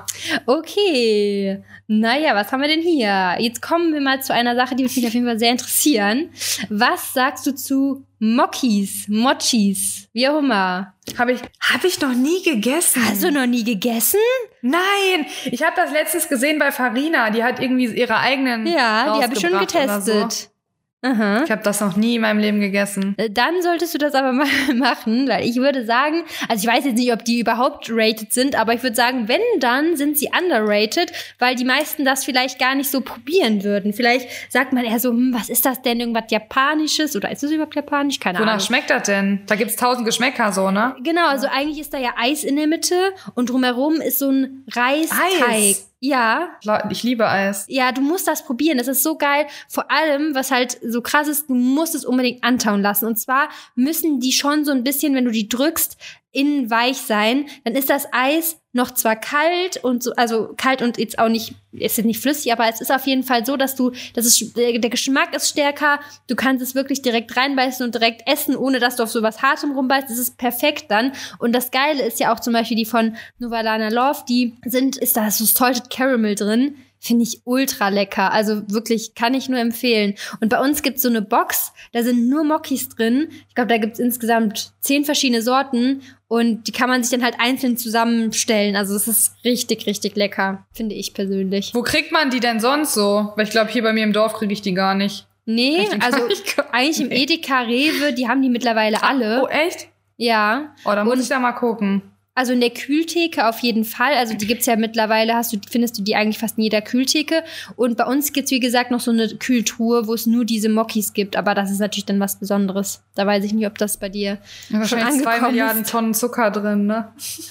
Speaker 1: Okay. Naja, was haben wir denn hier? Jetzt kommen wir mal zu einer Sache, die mich auf jeden Fall sehr interessieren. Was sagst du zu Mochis, wie auch immer?
Speaker 2: Hab ich noch nie gegessen.
Speaker 1: Hast du noch nie gegessen?
Speaker 2: Nein, ich habe das letztens gesehen bei Farina. Die hat irgendwie ihre eigenen
Speaker 1: Ja, die habe ich schon getestet.
Speaker 2: So. Ich habe das noch nie in meinem Leben gegessen.
Speaker 1: Dann solltest du das aber mal machen, weil ich würde sagen, also ich weiß jetzt nicht, ob die überhaupt rated sind, aber ich würde sagen, wenn, dann sind sie underrated, weil die meisten das vielleicht gar nicht so probieren würden. Vielleicht sagt man eher so, was ist das denn, irgendwas Japanisches oder ist das überhaupt japanisch? Keine Ahnung.
Speaker 2: Wonach schmeckt das denn? Da gibt's 1000 Geschmäcker so, ne?
Speaker 1: Genau, also eigentlich ist da ja Eis in der Mitte und drumherum ist so ein Reisteig.
Speaker 2: Eis.
Speaker 1: Ja.
Speaker 2: Ich liebe Eis.
Speaker 1: Ja, du musst das probieren. Das ist so geil. Vor allem, was halt so krass ist, du musst es unbedingt antauen lassen. Und zwar müssen die schon so ein bisschen, wenn du die drückst, innen weich sein. Dann ist das Eis noch zwar kalt und so, also kalt und jetzt auch nicht, es ist nicht flüssig, aber es ist auf jeden Fall so, der Geschmack ist stärker. Du kannst es wirklich direkt reinbeißen und direkt essen, ohne dass du auf sowas Hartem rumbeißt. Das ist perfekt dann. Und das Geile ist ja auch zum Beispiel die von Novalana Love, ist da so Salted Caramel drin. Finde ich ultra lecker. Also wirklich, kann ich nur empfehlen. Und bei uns gibt's so eine Box, da sind nur Mochis drin. Ich glaube, da gibt's insgesamt 10 verschiedene Sorten. Und die kann man sich dann halt einzeln zusammenstellen. Also es ist richtig, richtig lecker, finde ich persönlich.
Speaker 2: Wo kriegt man die denn sonst so? Weil ich glaube, hier bei mir im Dorf kriege ich die gar nicht.
Speaker 1: Nee, also eigentlich im Edeka, Rewe, die haben die mittlerweile alle.
Speaker 2: Oh, echt?
Speaker 1: Ja.
Speaker 2: Oh, da muss ich da mal gucken.
Speaker 1: Also in der Kühltheke auf jeden Fall. Also die gibt's ja mittlerweile, findest du die eigentlich fast in jeder Kühltheke. Und bei uns gibt's wie gesagt, noch so eine Kühltruhe, wo es nur diese Mochis gibt. Aber das ist natürlich dann was Besonderes. Da weiß ich nicht, ob das bei dir schon angekommen 2
Speaker 2: Milliarden Tonnen Zucker drin, ne?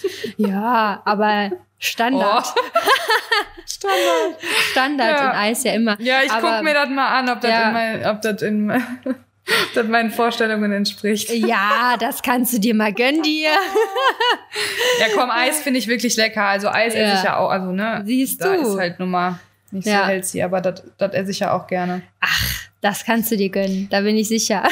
Speaker 1: Ja, aber Standard.
Speaker 2: Oh.
Speaker 1: Standard in Eis ja immer.
Speaker 2: Ja, ich guck mir das mal an, ob das meinen Vorstellungen entspricht.
Speaker 1: Ja, das kannst du dir mal gönnen, dir.
Speaker 2: Ja, komm, Eis finde ich wirklich lecker. Also Eis esse ich ja auch, also ne.
Speaker 1: Siehst du.
Speaker 2: Da ist halt nun mal nicht so healthy, aber das esse ich ja auch gerne.
Speaker 1: Ach, das kannst du dir gönnen, da bin ich sicher.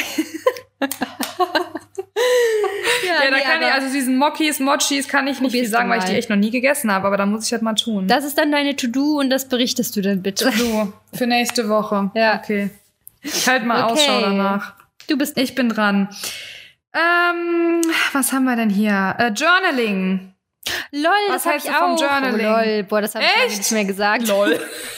Speaker 2: Da kann ich, also diesen Mochis kann ich nicht viel sagen, weil ich die echt noch nie gegessen habe, aber da muss ich halt mal tun.
Speaker 1: Das ist dann deine To-Do und das berichtest du dann bitte.
Speaker 2: To-Do für nächste Woche.
Speaker 1: Ja.
Speaker 2: Okay. Ich halte mal Ausschau danach. Ich bin dran. Was haben wir denn hier? Journaling.
Speaker 1: Lol,
Speaker 2: Was
Speaker 1: das habe
Speaker 2: hältst
Speaker 1: ich
Speaker 2: du vom
Speaker 1: auch.
Speaker 2: Journaling?
Speaker 1: Oh, lol, boah, das habe ich lange nicht mehr gesagt.
Speaker 2: Lol.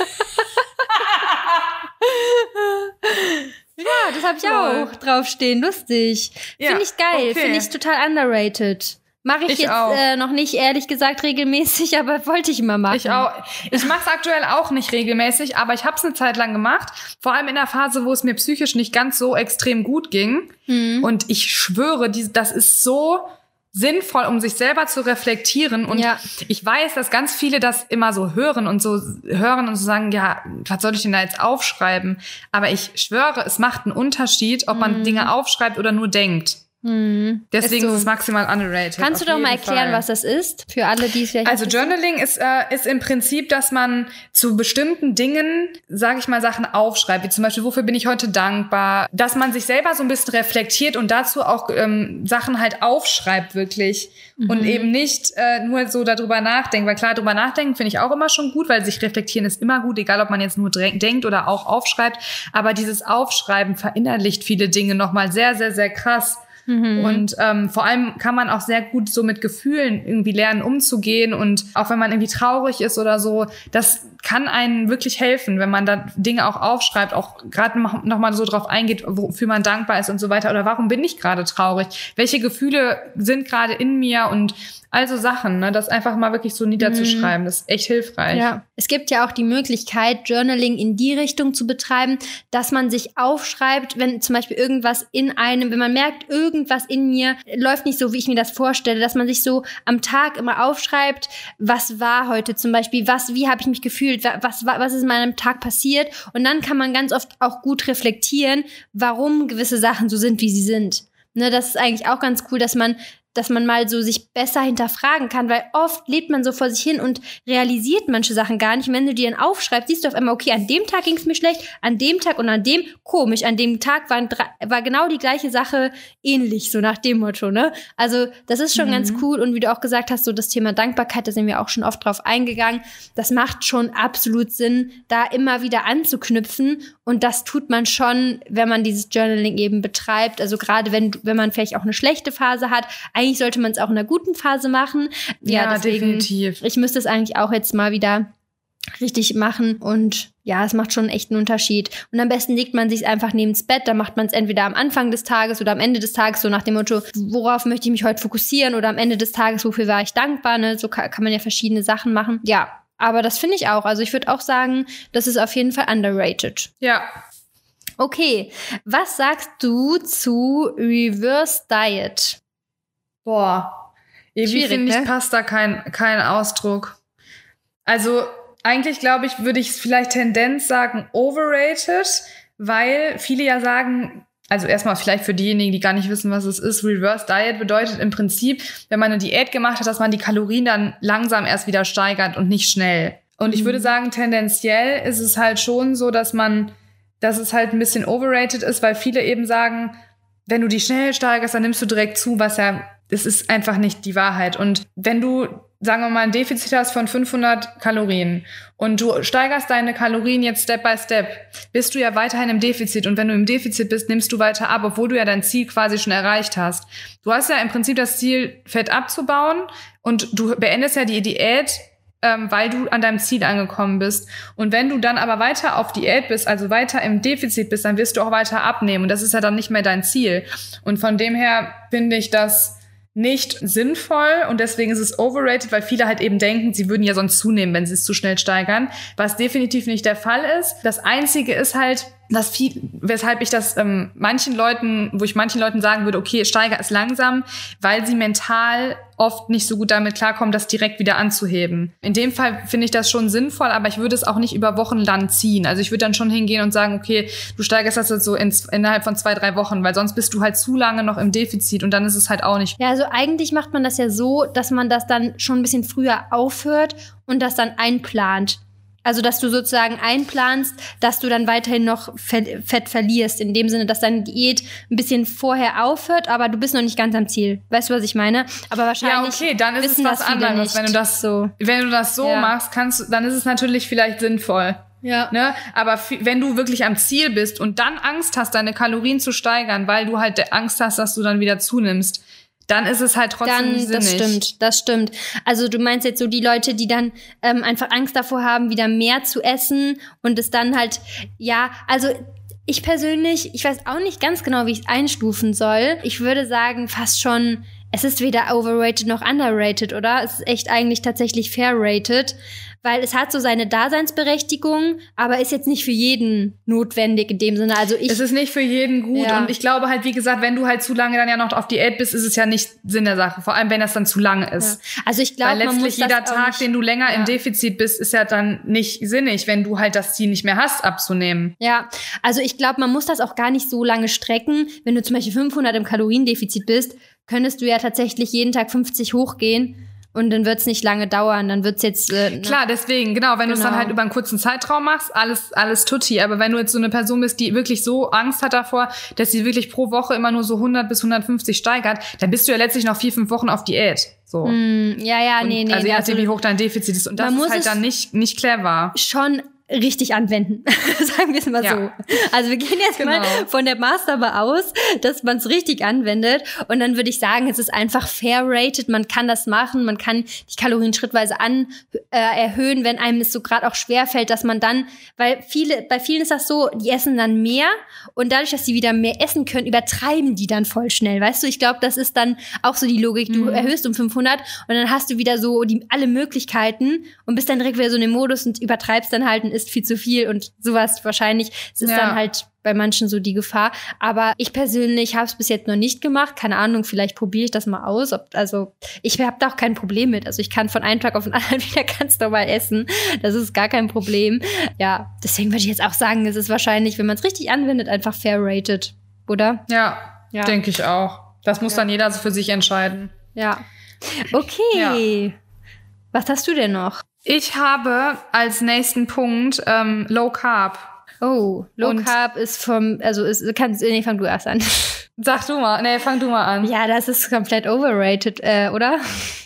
Speaker 1: Ja, das habe ich auch draufstehen. Lustig.
Speaker 2: Ja,
Speaker 1: Finde ich geil.
Speaker 2: okay.
Speaker 1: Finde ich total underrated. Mache ich jetzt
Speaker 2: auch.
Speaker 1: noch nicht, ehrlich gesagt, regelmäßig, aber wollte ich immer machen.
Speaker 2: Ich auch. Ich mache es aktuell auch nicht regelmäßig, aber ich habe es eine Zeit lang gemacht. Vor allem in der Phase, wo es mir psychisch nicht ganz so extrem gut ging. Und ich schwöre, das ist so sinnvoll, um sich selber zu reflektieren. Und ich weiß, dass ganz viele das immer so hören und so sagen, ja, was soll ich denn da jetzt aufschreiben? Aber ich schwöre, es macht einen Unterschied, ob man Dinge aufschreibt oder nur denkt. Deswegen ist es maximal underrated.
Speaker 1: Kannst du doch mal erklären, was das ist? Für alle, die es vielleicht
Speaker 2: Also Journaling ist im Prinzip, dass man zu bestimmten Dingen, sage ich mal, Sachen aufschreibt. Wie zum Beispiel, wofür bin ich heute dankbar? Dass man sich selber so ein bisschen reflektiert und dazu auch Sachen halt aufschreibt wirklich. Und eben nicht nur so darüber nachdenkt. Weil klar, darüber nachdenken finde ich auch immer schon gut, weil sich reflektieren ist immer gut, egal ob man jetzt nur denkt oder auch aufschreibt. Aber dieses Aufschreiben verinnerlicht viele Dinge nochmal sehr, sehr, sehr krass. Und vor allem kann man auch sehr gut so mit Gefühlen irgendwie lernen, umzugehen. Und auch wenn man irgendwie traurig ist oder so, das kann einen wirklich helfen, wenn man da Dinge auch aufschreibt, auch gerade noch mal so drauf eingeht, wofür man dankbar ist und so weiter. Oder warum bin ich gerade traurig? Welche Gefühle sind gerade in mir? Und also Sachen, ne, das einfach mal wirklich so niederzuschreiben, das ist echt hilfreich.
Speaker 1: Ja, es gibt ja auch die Möglichkeit, Journaling in die Richtung zu betreiben, dass man sich aufschreibt, wenn zum Beispiel irgendwas wenn man merkt, irgendwas in mir läuft nicht so, wie ich mir das vorstelle, dass man sich so am Tag immer aufschreibt, was war heute zum Beispiel, wie habe ich mich gefühlt, was ist in meinem Tag passiert, und dann kann man ganz oft auch gut reflektieren, warum gewisse Sachen so sind, wie sie sind. Ne, das ist eigentlich auch ganz cool, dass man mal so sich besser hinterfragen kann, weil oft lebt man so vor sich hin und realisiert manche Sachen gar nicht. Und wenn du die dann aufschreibst, siehst du auf einmal, okay, an dem Tag ging es mir schlecht, an dem Tag und an dem komisch, an dem Tag war genau die gleiche Sache ähnlich, so nach dem Motto, ne? Also das ist schon ganz cool, und wie du auch gesagt hast, so das Thema Dankbarkeit, da sind wir auch schon oft drauf eingegangen, das macht schon absolut Sinn, da immer wieder anzuknüpfen, und das tut man schon, wenn man dieses Journaling eben betreibt, also gerade wenn man vielleicht auch eine schlechte Phase hat. Eigentlich sollte man es auch in einer guten Phase machen. Ja, deswegen,
Speaker 2: definitiv.
Speaker 1: Ich müsste es eigentlich auch jetzt mal wieder richtig machen, und ja, es macht schon echt einen Unterschied. Und am besten legt man sich einfach neben's Bett, dann macht man es entweder am Anfang des Tages oder am Ende des Tages, so nach dem Motto, worauf möchte ich mich heute fokussieren, oder am Ende des Tages, wofür war ich dankbar, ne? So kann man ja verschiedene Sachen machen. Ja, aber das finde ich auch. Also ich würde auch sagen, das ist auf jeden Fall underrated.
Speaker 2: Ja.
Speaker 1: Okay, was sagst du zu Reverse Diet?
Speaker 2: Boah, irgendwie finde ich,
Speaker 1: ne?
Speaker 2: passt da kein Ausdruck. Also eigentlich, glaube ich, würde ich es vielleicht Tendenz sagen, overrated, weil viele ja sagen, also erstmal vielleicht für diejenigen, die gar nicht wissen, was es ist, Reverse Diet bedeutet im Prinzip, wenn man eine Diät gemacht hat, dass man die Kalorien dann langsam erst wieder steigert und nicht schnell. Und ich würde sagen, tendenziell ist es halt schon so, dass es halt ein bisschen overrated ist, weil viele eben sagen, wenn du die schnell steigerst, dann nimmst du direkt zu, das ist einfach nicht die Wahrheit. Und wenn du, sagen wir mal, ein Defizit hast von 500 Kalorien und du steigerst deine Kalorien jetzt Step by Step, bist du ja weiterhin im Defizit. Und wenn du im Defizit bist, nimmst du weiter ab, obwohl du ja dein Ziel quasi schon erreicht hast. Du hast ja im Prinzip das Ziel, Fett abzubauen, und du beendest ja die Diät, weil du an deinem Ziel angekommen bist. Und wenn du dann aber weiter auf Diät bist, also weiter im Defizit bist, dann wirst du auch weiter abnehmen. Und das ist ja dann nicht mehr dein Ziel. Und von dem her finde ich das nicht sinnvoll, und deswegen ist es overrated, weil viele halt eben denken, sie würden ja sonst zunehmen, wenn sie es zu schnell steigern, was definitiv nicht der Fall ist. Das Einzige ist halt, weshalb ich das manchen Leuten sagen würde, okay, steiger es langsam, weil sie mental oft nicht so gut damit klarkommen, das direkt wieder anzuheben. In dem Fall finde ich das schon sinnvoll, aber ich würde es auch nicht über Wochen lang ziehen. Also ich würde dann schon hingehen und sagen, okay, du steigerst das jetzt so innerhalb von 2-3 Wochen, weil sonst bist du halt zu lange noch im Defizit, und dann ist es halt auch nicht.
Speaker 1: Ja, also eigentlich macht man das ja so, dass man das dann schon ein bisschen früher aufhört und das dann einplant. Also, dass du sozusagen einplanst, dass du dann weiterhin noch Fett verlierst. In dem Sinne, dass deine Diät ein bisschen vorher aufhört, aber du bist noch nicht ganz am Ziel. Weißt du, was ich meine? Aber wahrscheinlich.
Speaker 2: Ja, okay, dann ist es was anderes. Wenn du das so machst, dann ist es natürlich vielleicht sinnvoll.
Speaker 1: Ja.
Speaker 2: Ne? Aber wenn du wirklich am Ziel bist und dann Angst hast, deine Kalorien zu steigern, weil du halt Angst hast, dass du dann wieder zunimmst, dann ist es halt trotzdem nicht sinnig.
Speaker 1: Das stimmt. Also du meinst jetzt so die Leute, die dann einfach Angst davor haben, wieder mehr zu essen und es dann halt, ja, also ich persönlich, ich weiß auch nicht ganz genau, wie ich es einstufen soll. Ich würde sagen, fast schon, es ist weder overrated noch underrated, oder? Es ist echt eigentlich tatsächlich fair-rated, weil es hat so seine Daseinsberechtigung, aber ist jetzt nicht für jeden notwendig in dem Sinne. Also
Speaker 2: es ist nicht für jeden gut und ich glaube halt, wie gesagt, wenn du halt zu lange dann ja noch auf Diät bist, ist es ja nicht Sinn der Sache, vor allem wenn das dann zu lange ist.
Speaker 1: Ja. Also ich glaube,
Speaker 2: weil letztlich jeder Tag, nicht, den du länger im Defizit bist, ist ja dann nicht sinnig, wenn du halt das Ziel nicht mehr hast, abzunehmen.
Speaker 1: Ja, also ich glaube, man muss das auch gar nicht so lange strecken. Wenn du zum Beispiel 500 im Kaloriendefizit bist, könntest du ja tatsächlich jeden Tag 50 hochgehen. Und dann wird's nicht lange dauern, dann wird's jetzt...
Speaker 2: Klar, deswegen, genau, wenn du es dann halt über einen kurzen Zeitraum machst, alles tutti. Aber wenn du jetzt so eine Person bist, die wirklich so Angst hat davor, dass sie wirklich pro Woche immer nur so 100 bis 150 steigert, dann bist du ja letztlich noch 4-5 Wochen auf Diät. So.
Speaker 1: Ja,
Speaker 2: und
Speaker 1: nee.
Speaker 2: Also je nachdem, wie hoch dein Defizit ist. Und das ist halt dann nicht clever.
Speaker 1: Schon richtig anwenden, sagen wir es mal so. Also wir gehen jetzt mal von der Maßnahme aus, dass man es richtig anwendet und dann würde ich sagen, es ist einfach fair-rated, man kann das machen, man kann die Kalorien schrittweise erhöhen, wenn einem es so gerade auch schwerfällt, dass man dann, weil bei vielen ist das so, die essen dann mehr und dadurch, dass sie wieder mehr essen können, übertreiben die dann voll schnell, weißt du? Ich glaube, das ist dann auch so die Logik, du erhöhst um 500 und dann hast du wieder so alle Möglichkeiten und bist dann direkt wieder so in dem Modus und übertreibst dann halt und isst viel zu viel und sowas wahrscheinlich. Es ist dann halt bei manchen so die Gefahr. Aber ich persönlich habe es bis jetzt noch nicht gemacht. Keine Ahnung, vielleicht probiere ich das mal aus. Ich habe da auch kein Problem mit. Also ich kann von einem Tag auf den anderen wieder ganz normal essen. Das ist gar kein Problem. Ja, deswegen würde ich jetzt auch sagen, es ist wahrscheinlich, wenn man es richtig anwendet, einfach fair-rated, oder?
Speaker 2: Ja, denke ich auch. Das muss dann jeder so für sich entscheiden.
Speaker 1: Ja. Okay. Ja. Was hast du denn noch?
Speaker 2: Ich habe als nächsten Punkt Low Carb.
Speaker 1: Oh, Low Carb ist fang du erst an.
Speaker 2: Sag du mal, fang du mal an.
Speaker 1: Ja, das ist komplett overrated, oder?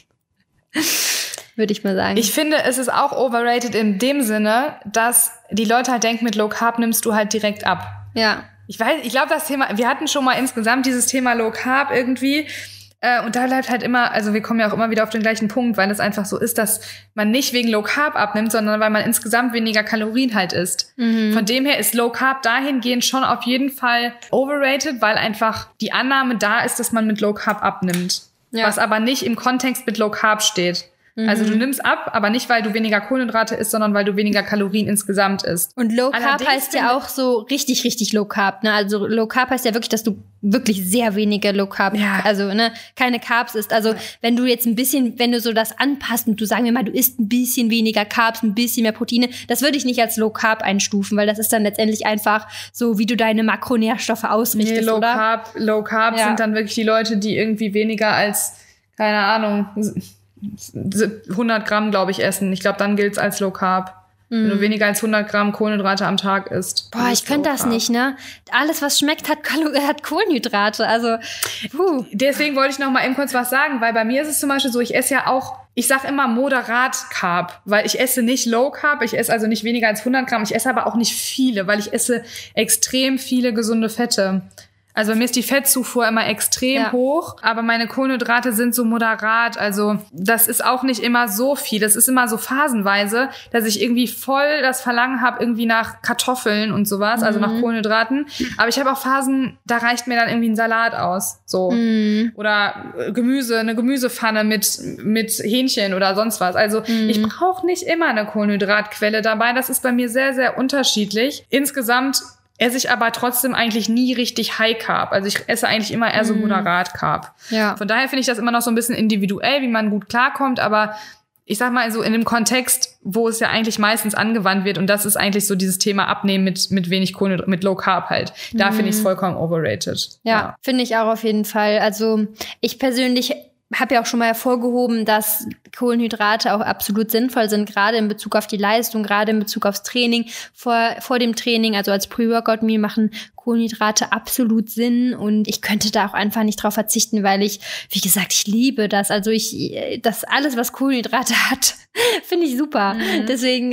Speaker 1: Würde ich mal sagen.
Speaker 2: Ich finde, es ist auch overrated in dem Sinne, dass die Leute halt denken, mit Low Carb nimmst du halt direkt ab.
Speaker 1: Ja.
Speaker 2: Ich glaube, das Thema, wir hatten schon mal insgesamt dieses Thema Low Carb irgendwie. Und da bleibt halt immer, also wir kommen ja auch immer wieder auf den gleichen Punkt, weil es einfach so ist, dass man nicht wegen Low Carb abnimmt, sondern weil man insgesamt weniger Kalorien halt isst. Von dem her ist Low Carb dahingehend schon auf jeden Fall overrated, weil einfach die Annahme da ist, dass man mit Low Carb abnimmt. Ja. Was aber nicht im Kontext mit Low Carb steht. Also du nimmst ab, aber nicht, weil du weniger Kohlenhydrate isst, sondern weil du weniger Kalorien insgesamt isst.
Speaker 1: Und Low Carb heißt ja auch so richtig, richtig Low Carb, ne? Also Low Carb heißt ja wirklich, dass du wirklich sehr wenige Low Carb, also keine Carbs isst. Also wenn du jetzt wenn du so das anpasst und du, sagen wir mal, du isst ein bisschen weniger Carbs, ein bisschen mehr Proteine, das würde ich nicht als Low Carb einstufen, weil das ist dann letztendlich einfach so, wie du deine Makronährstoffe ausrichtest, oder?
Speaker 2: Low Carb sind dann wirklich die Leute, die irgendwie weniger als, keine Ahnung, 100 Gramm, glaube ich, essen. Ich glaube, dann gilt's als Low Carb. Wenn du weniger als 100 Gramm Kohlenhydrate am Tag isst.
Speaker 1: Boah, ich könnte das nicht, ne? Alles, was schmeckt, hat Kohlenhydrate. Also,
Speaker 2: Deswegen wollte ich noch mal eben kurz was sagen, weil bei mir ist es zum Beispiel so, ich esse ja auch, ich sag immer moderat Carb, weil ich esse nicht Low Carb, ich esse also nicht weniger als 100 Gramm, ich esse aber auch nicht viele, weil ich esse extrem viele gesunde Fette. Also bei mir ist die Fettzufuhr immer extrem hoch, aber meine Kohlenhydrate sind so moderat. Also das ist auch nicht immer so viel. Das ist immer so phasenweise, dass ich irgendwie voll das Verlangen habe irgendwie nach Kartoffeln und sowas, also nach Kohlenhydraten. Aber ich habe auch Phasen, da reicht mir dann irgendwie ein Salat aus. So. Oder eine Gemüsepfanne mit Hähnchen oder sonst was. Also ich brauche nicht immer eine Kohlenhydratquelle dabei. Das ist bei mir sehr, sehr unterschiedlich. Insgesamt esse ich aber trotzdem eigentlich nie richtig High Carb. Also ich esse eigentlich immer eher so moderat Carb. Ja. Von daher finde ich das immer noch so ein bisschen individuell, wie man gut klarkommt. Aber ich sag mal so in dem Kontext, wo es ja eigentlich meistens angewandt wird, und das ist eigentlich so dieses Thema Abnehmen mit wenig Kohlenhydrate, mit Low Carb halt. Da finde ich es vollkommen overrated.
Speaker 1: Ja, finde ich auch auf jeden Fall. Also ich persönlich habe ja auch schon mal hervorgehoben, dass Kohlenhydrate auch absolut sinnvoll sind, gerade in Bezug auf die Leistung, gerade in Bezug aufs Training. Vor dem Training, also als Pre-Workout-Meal, machen Kohlenhydrate absolut Sinn und ich könnte da auch einfach nicht drauf verzichten, weil ich, wie gesagt, ich liebe das. Also das alles, was Kohlenhydrate hat, finde ich super. Deswegen,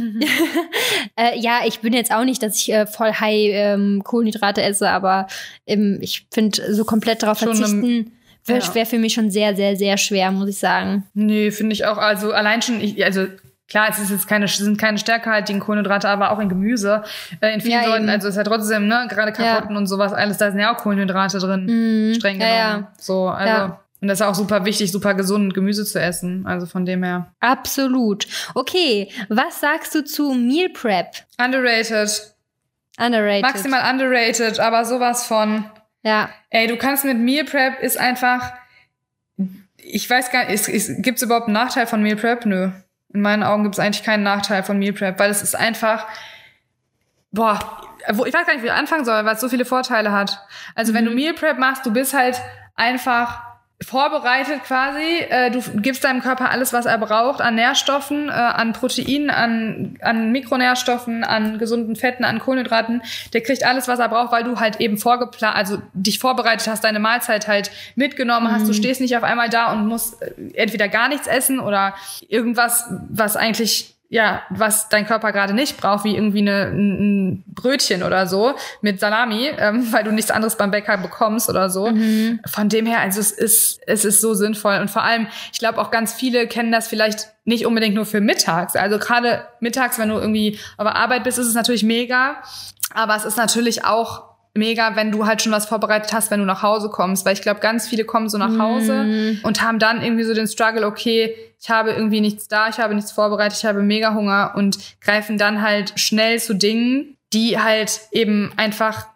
Speaker 1: ich bin jetzt auch nicht, dass ich voll high Kohlenhydrate esse, aber ich finde, so komplett drauf verzichten wäre für mich schon sehr, sehr, sehr schwer, muss ich sagen.
Speaker 2: Nee, finde ich auch. Also allein schon, klar, es ist jetzt sind keine stärkehaltigen Kohlenhydrate, aber auch in Gemüse. In vielen Sorten, also ist ja trotzdem, ne, gerade Karotten und sowas, alles, da sind ja auch Kohlenhydrate drin, streng genommen. Ja. So, also. Und das ist auch super wichtig, super gesund, Gemüse zu essen. Also von dem her.
Speaker 1: Absolut. Okay, was sagst du zu Meal Prep?
Speaker 2: Underrated. Maximal underrated, aber sowas von.
Speaker 1: Ja.
Speaker 2: Ey, du kannst mit Meal Prep ist einfach, ich weiß gar nicht, gibt's überhaupt einen Nachteil von Meal Prep? Nö. In meinen Augen gibt's eigentlich keinen Nachteil von Meal Prep, weil es ist einfach, ich weiß gar nicht, wie ich anfangen soll, weil es so viele Vorteile hat. Also wenn du Meal Prep machst, du bist halt einfach vorbereitet quasi. Du gibst deinem Körper alles, was er braucht, an Nährstoffen, an Proteinen, an Mikronährstoffen, an gesunden Fetten, an Kohlenhydraten. Der kriegt alles, was er braucht, weil du halt eben also dich vorbereitet hast, deine Mahlzeit halt mitgenommen hast. Du stehst nicht auf einmal da und musst entweder gar nichts essen oder irgendwas, was eigentlich was dein Körper gerade nicht braucht, wie irgendwie ein Brötchen oder so mit Salami, weil du nichts anderes beim Bäcker bekommst oder so. Von dem her, also es ist so sinnvoll. Und vor allem, ich glaube auch ganz viele kennen das vielleicht nicht unbedingt nur für mittags. Also gerade mittags, wenn du irgendwie auf der Arbeit bist, ist es natürlich mega. Aber es ist natürlich auch mega, wenn du halt schon was vorbereitet hast, wenn du nach Hause kommst. Weil ich glaube, ganz viele kommen so nach Hause und haben dann irgendwie so den Struggle, okay, ich habe irgendwie nichts da, ich habe nichts vorbereitet, ich habe mega Hunger und greifen dann halt schnell zu Dingen, die halt eben einfach,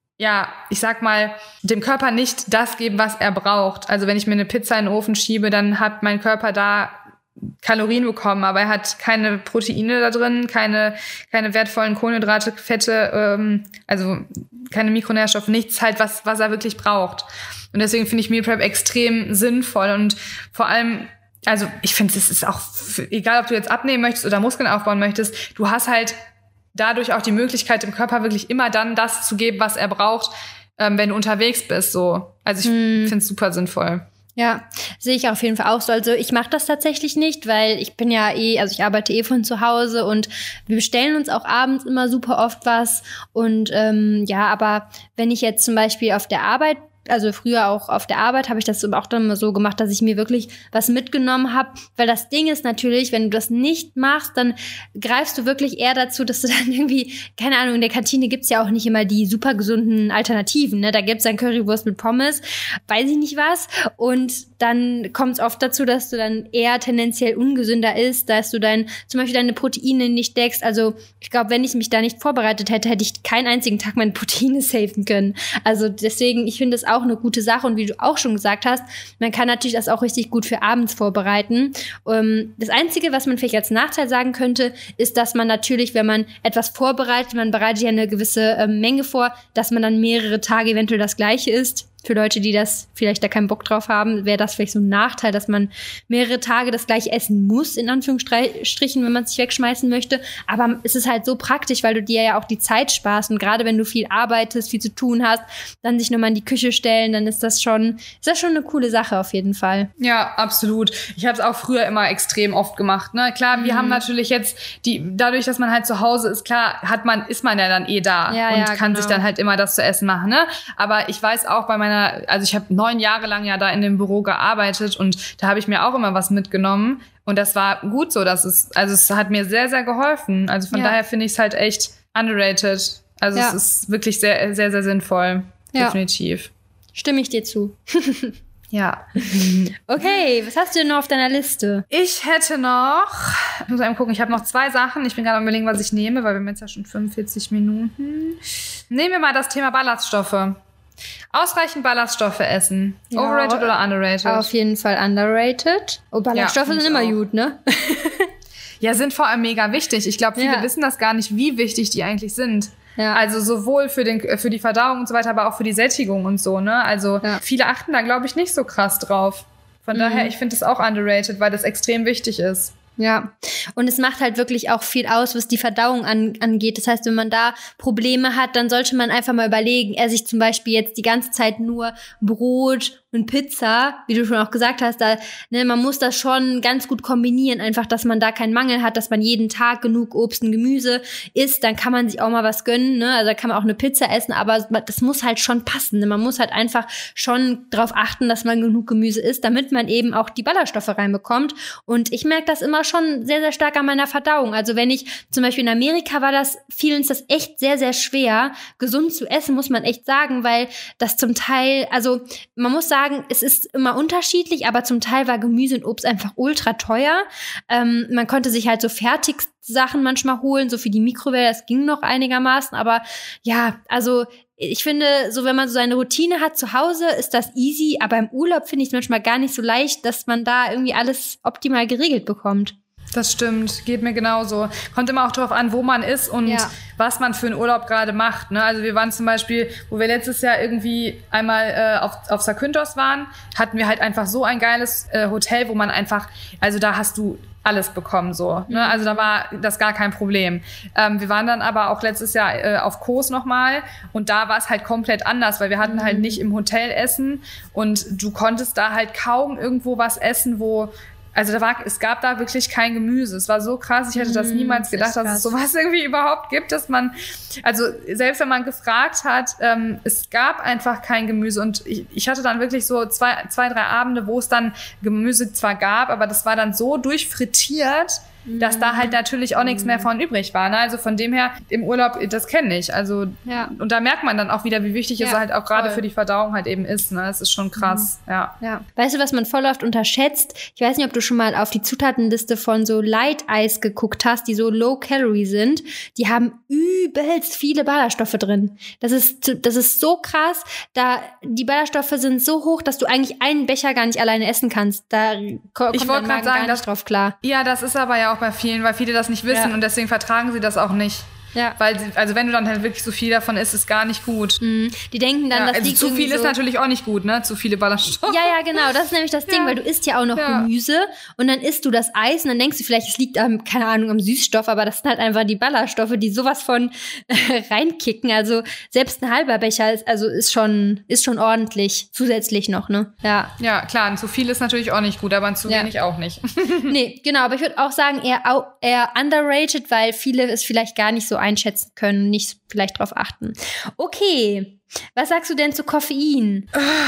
Speaker 2: ich sag mal, dem Körper nicht das geben, was er braucht. Also wenn ich mir eine Pizza in den Ofen schiebe, dann hat mein Körper da Kalorien bekommen, aber er hat keine Proteine da drin, keine wertvollen Kohlenhydrate, Fette, also keine Mikronährstoffe, nichts halt, was er wirklich braucht. Und deswegen finde ich Meal Prep extrem sinnvoll und vor allem, also ich finde, es ist auch, egal ob du jetzt abnehmen möchtest oder Muskeln aufbauen möchtest, du hast halt dadurch auch die Möglichkeit, dem Körper wirklich immer dann das zu geben, was er braucht, wenn du unterwegs bist. So. Also ich finde es super sinnvoll.
Speaker 1: Ja, sehe ich auf jeden Fall auch so. Also ich mache das tatsächlich nicht, weil ich bin ich arbeite von zu Hause und wir bestellen uns auch abends immer super oft was. Und aber wenn ich jetzt zum Beispiel auf der Arbeit, also früher auch auf der Arbeit, habe ich das auch dann mal so gemacht, dass ich mir wirklich was mitgenommen habe. Weil das Ding ist natürlich, wenn du das nicht machst, dann greifst du wirklich eher dazu, dass du dann irgendwie, keine Ahnung, in der Kantine gibt's ja auch nicht immer die super gesunden Alternativen, ne? Da gibt's dann Currywurst mit Pommes, weiß ich nicht was. Und dann kommt es oft dazu, dass du dann eher tendenziell ungesünder isst, dass du zum Beispiel deine Proteine nicht deckst. Also ich glaube, wenn ich mich da nicht vorbereitet hätte, hätte ich keinen einzigen Tag meine Proteine safen können. Also deswegen, ich finde es auch eine gute Sache. Und wie du auch schon gesagt hast, man kann natürlich das auch richtig gut für abends vorbereiten. Das Einzige, was man vielleicht als Nachteil sagen könnte, ist, dass man natürlich, wenn man etwas vorbereitet, man bereitet ja eine gewisse Menge vor, dass man dann mehrere Tage eventuell das Gleiche isst. Für Leute, die das vielleicht da keinen Bock drauf haben, wäre das vielleicht so ein Nachteil, dass man mehrere Tage das gleiche essen muss, in Anführungsstrichen, wenn man es sich wegschmeißen möchte. Aber es ist halt so praktisch, weil du dir ja auch die Zeit sparst. Und gerade wenn du viel arbeitest, viel zu tun hast, dann sich nochmal in die Küche stellen, dann ist das schon eine coole Sache auf jeden Fall.
Speaker 2: Ja, absolut. Ich habe es auch früher immer extrem oft gemacht. Ne? Klar, wir haben natürlich jetzt, dadurch, dass man halt zu Hause ist, klar, ist man ja dann da und kann sich dann halt immer das zu essen machen. Ne? Aber ich weiß auch bei also ich habe 9 Jahre lang ja da in dem Büro gearbeitet und da habe ich mir auch immer was mitgenommen und das war gut so, es hat mir sehr, sehr geholfen. Also von daher finde ich es halt echt underrated. Also es ist wirklich sehr, sehr, sehr sinnvoll. Definitiv.
Speaker 1: Stimme ich dir zu.
Speaker 2: Ja.
Speaker 1: Okay, was hast du denn noch auf deiner Liste?
Speaker 2: Ich hätte noch, ich muss einmal gucken, ich habe noch 2 Sachen. Ich bin gerade am Überlegen, was ich nehme, weil wir haben jetzt ja schon 45 Minuten. Nehmen wir mal das Thema Ballaststoffe. Ausreichend Ballaststoffe essen. Ja, overrated oder underrated?
Speaker 1: Auf jeden Fall underrated. Ballaststoffe sind immer gut, ne?
Speaker 2: Ja, sind vor allem mega wichtig. Ich glaube, viele wissen das gar nicht, wie wichtig die eigentlich sind. Ja. Also sowohl für die Verdauung und so weiter, aber auch für die Sättigung und so, ne? Also viele achten da, glaube ich, nicht so krass drauf. Von daher, ich finde es auch underrated, weil das extrem wichtig ist.
Speaker 1: Ja, und es macht halt wirklich auch viel aus, was die Verdauung angeht. Das heißt, wenn man da Probleme hat, dann sollte man einfach mal überlegen, esse ich zum Beispiel jetzt die ganze Zeit nur Brot und Pizza, wie du schon auch gesagt hast, da, ne, man muss das schon ganz gut kombinieren, einfach, dass man da keinen Mangel hat, dass man jeden Tag genug Obst und Gemüse isst, dann kann man sich auch mal was gönnen, ne? Also da kann man auch eine Pizza essen, aber das muss halt schon passen, ne? Man muss halt einfach schon darauf achten, dass man genug Gemüse isst, damit man eben auch die Ballaststoffe reinbekommt. Und ich merke das immer schon sehr, sehr stark an meiner Verdauung. Also wenn ich zum Beispiel in Amerika war, vielen ist das echt sehr, sehr schwer, gesund zu essen, muss man echt sagen, weil das zum Teil, also man muss sagen, es ist immer unterschiedlich, aber zum Teil war Gemüse und Obst einfach ultra teuer. Man konnte sich halt so Fertigsachen manchmal holen, so für die Mikrowelle, das ging noch einigermaßen, aber ja, also ich finde, so wenn man so seine Routine hat zu Hause, ist das easy, aber im Urlaub finde ich es manchmal gar nicht so leicht, dass man da irgendwie alles optimal geregelt bekommt.
Speaker 2: Das stimmt, geht mir genauso. Kommt immer auch darauf an, wo man ist und was man für einen Urlaub gerade macht. Ne? Also wir waren zum Beispiel, wo wir letztes Jahr irgendwie einmal auf Zakynthos waren, hatten wir halt einfach so ein geiles Hotel, wo man einfach, also da hast du alles bekommen so. Ne? Also da war das gar kein Problem. Wir waren dann aber auch letztes Jahr auf Kos nochmal und da war es halt komplett anders, weil wir hatten halt nicht im Hotel Essen und du konntest da halt kaum irgendwo was essen, also es gab da wirklich kein Gemüse. Es war so krass, ich hätte das niemals gedacht, dass es sowas irgendwie überhaupt gibt, dass man, also selbst wenn man gefragt hat, es gab einfach kein Gemüse und ich hatte dann wirklich so zwei, 3 Abende, wo es dann Gemüse zwar gab, aber das war dann so durchfrittiert, dass da halt natürlich auch nichts mehr von übrig war. Ne? Also von dem her, im Urlaub, das kenne ich. Also, und da merkt man dann auch wieder, wie wichtig es halt auch gerade für die Verdauung halt eben ist. Ne? Das ist schon krass, ja.
Speaker 1: Weißt du, was man voll oft unterschätzt? Ich weiß nicht, ob du schon mal auf die Zutatenliste von so Light Eis geguckt hast, die so Low Calorie sind. Die haben übelst viele Ballaststoffe drin. Das ist so krass. Die Ballaststoffe sind so hoch, dass du eigentlich einen Becher gar nicht alleine essen kannst. Da kommt
Speaker 2: ich wollte gerade sagen,
Speaker 1: gar nicht drauf klar.
Speaker 2: Ja, das ist aber ja auch bei vielen, weil viele das nicht wissen und deswegen vertragen sie das auch nicht. Ja. Weil, also wenn du dann halt wirklich so viel davon isst, ist gar nicht gut.
Speaker 1: Die denken dann, dass
Speaker 2: also zu viel ist natürlich auch nicht gut, ne? Zu viele Ballaststoffe.
Speaker 1: Ja, genau. Das ist nämlich das Ding, weil du isst ja auch noch Gemüse und dann isst du das Eis und dann denkst du vielleicht, es liegt keine Ahnung, am Süßstoff, aber das sind halt einfach die Ballaststoffe, die sowas von reinkicken. Also selbst ein halber Becher ist schon ordentlich zusätzlich noch, ne?
Speaker 2: Ja, klar. Und zu viel ist natürlich auch nicht gut, aber zu wenig auch nicht.
Speaker 1: Nee, genau. Aber ich würde auch sagen, eher underrated, weil viele es vielleicht gar nicht so einschätzen können, nicht vielleicht drauf achten. Okay, was sagst du denn zu Koffein?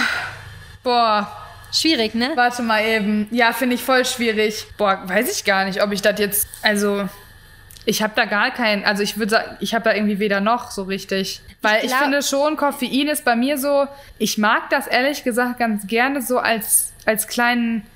Speaker 2: Boah.
Speaker 1: Schwierig, ne?
Speaker 2: Warte mal eben. Ja, finde ich voll schwierig. Boah, weiß ich gar nicht, ob ich das jetzt, also ich habe da gar keinen, also ich würde sagen, ich habe da irgendwie weder noch so richtig. Weil ich finde schon, Koffein ist bei mir so, ich mag das ehrlich gesagt ganz gerne so als kleinen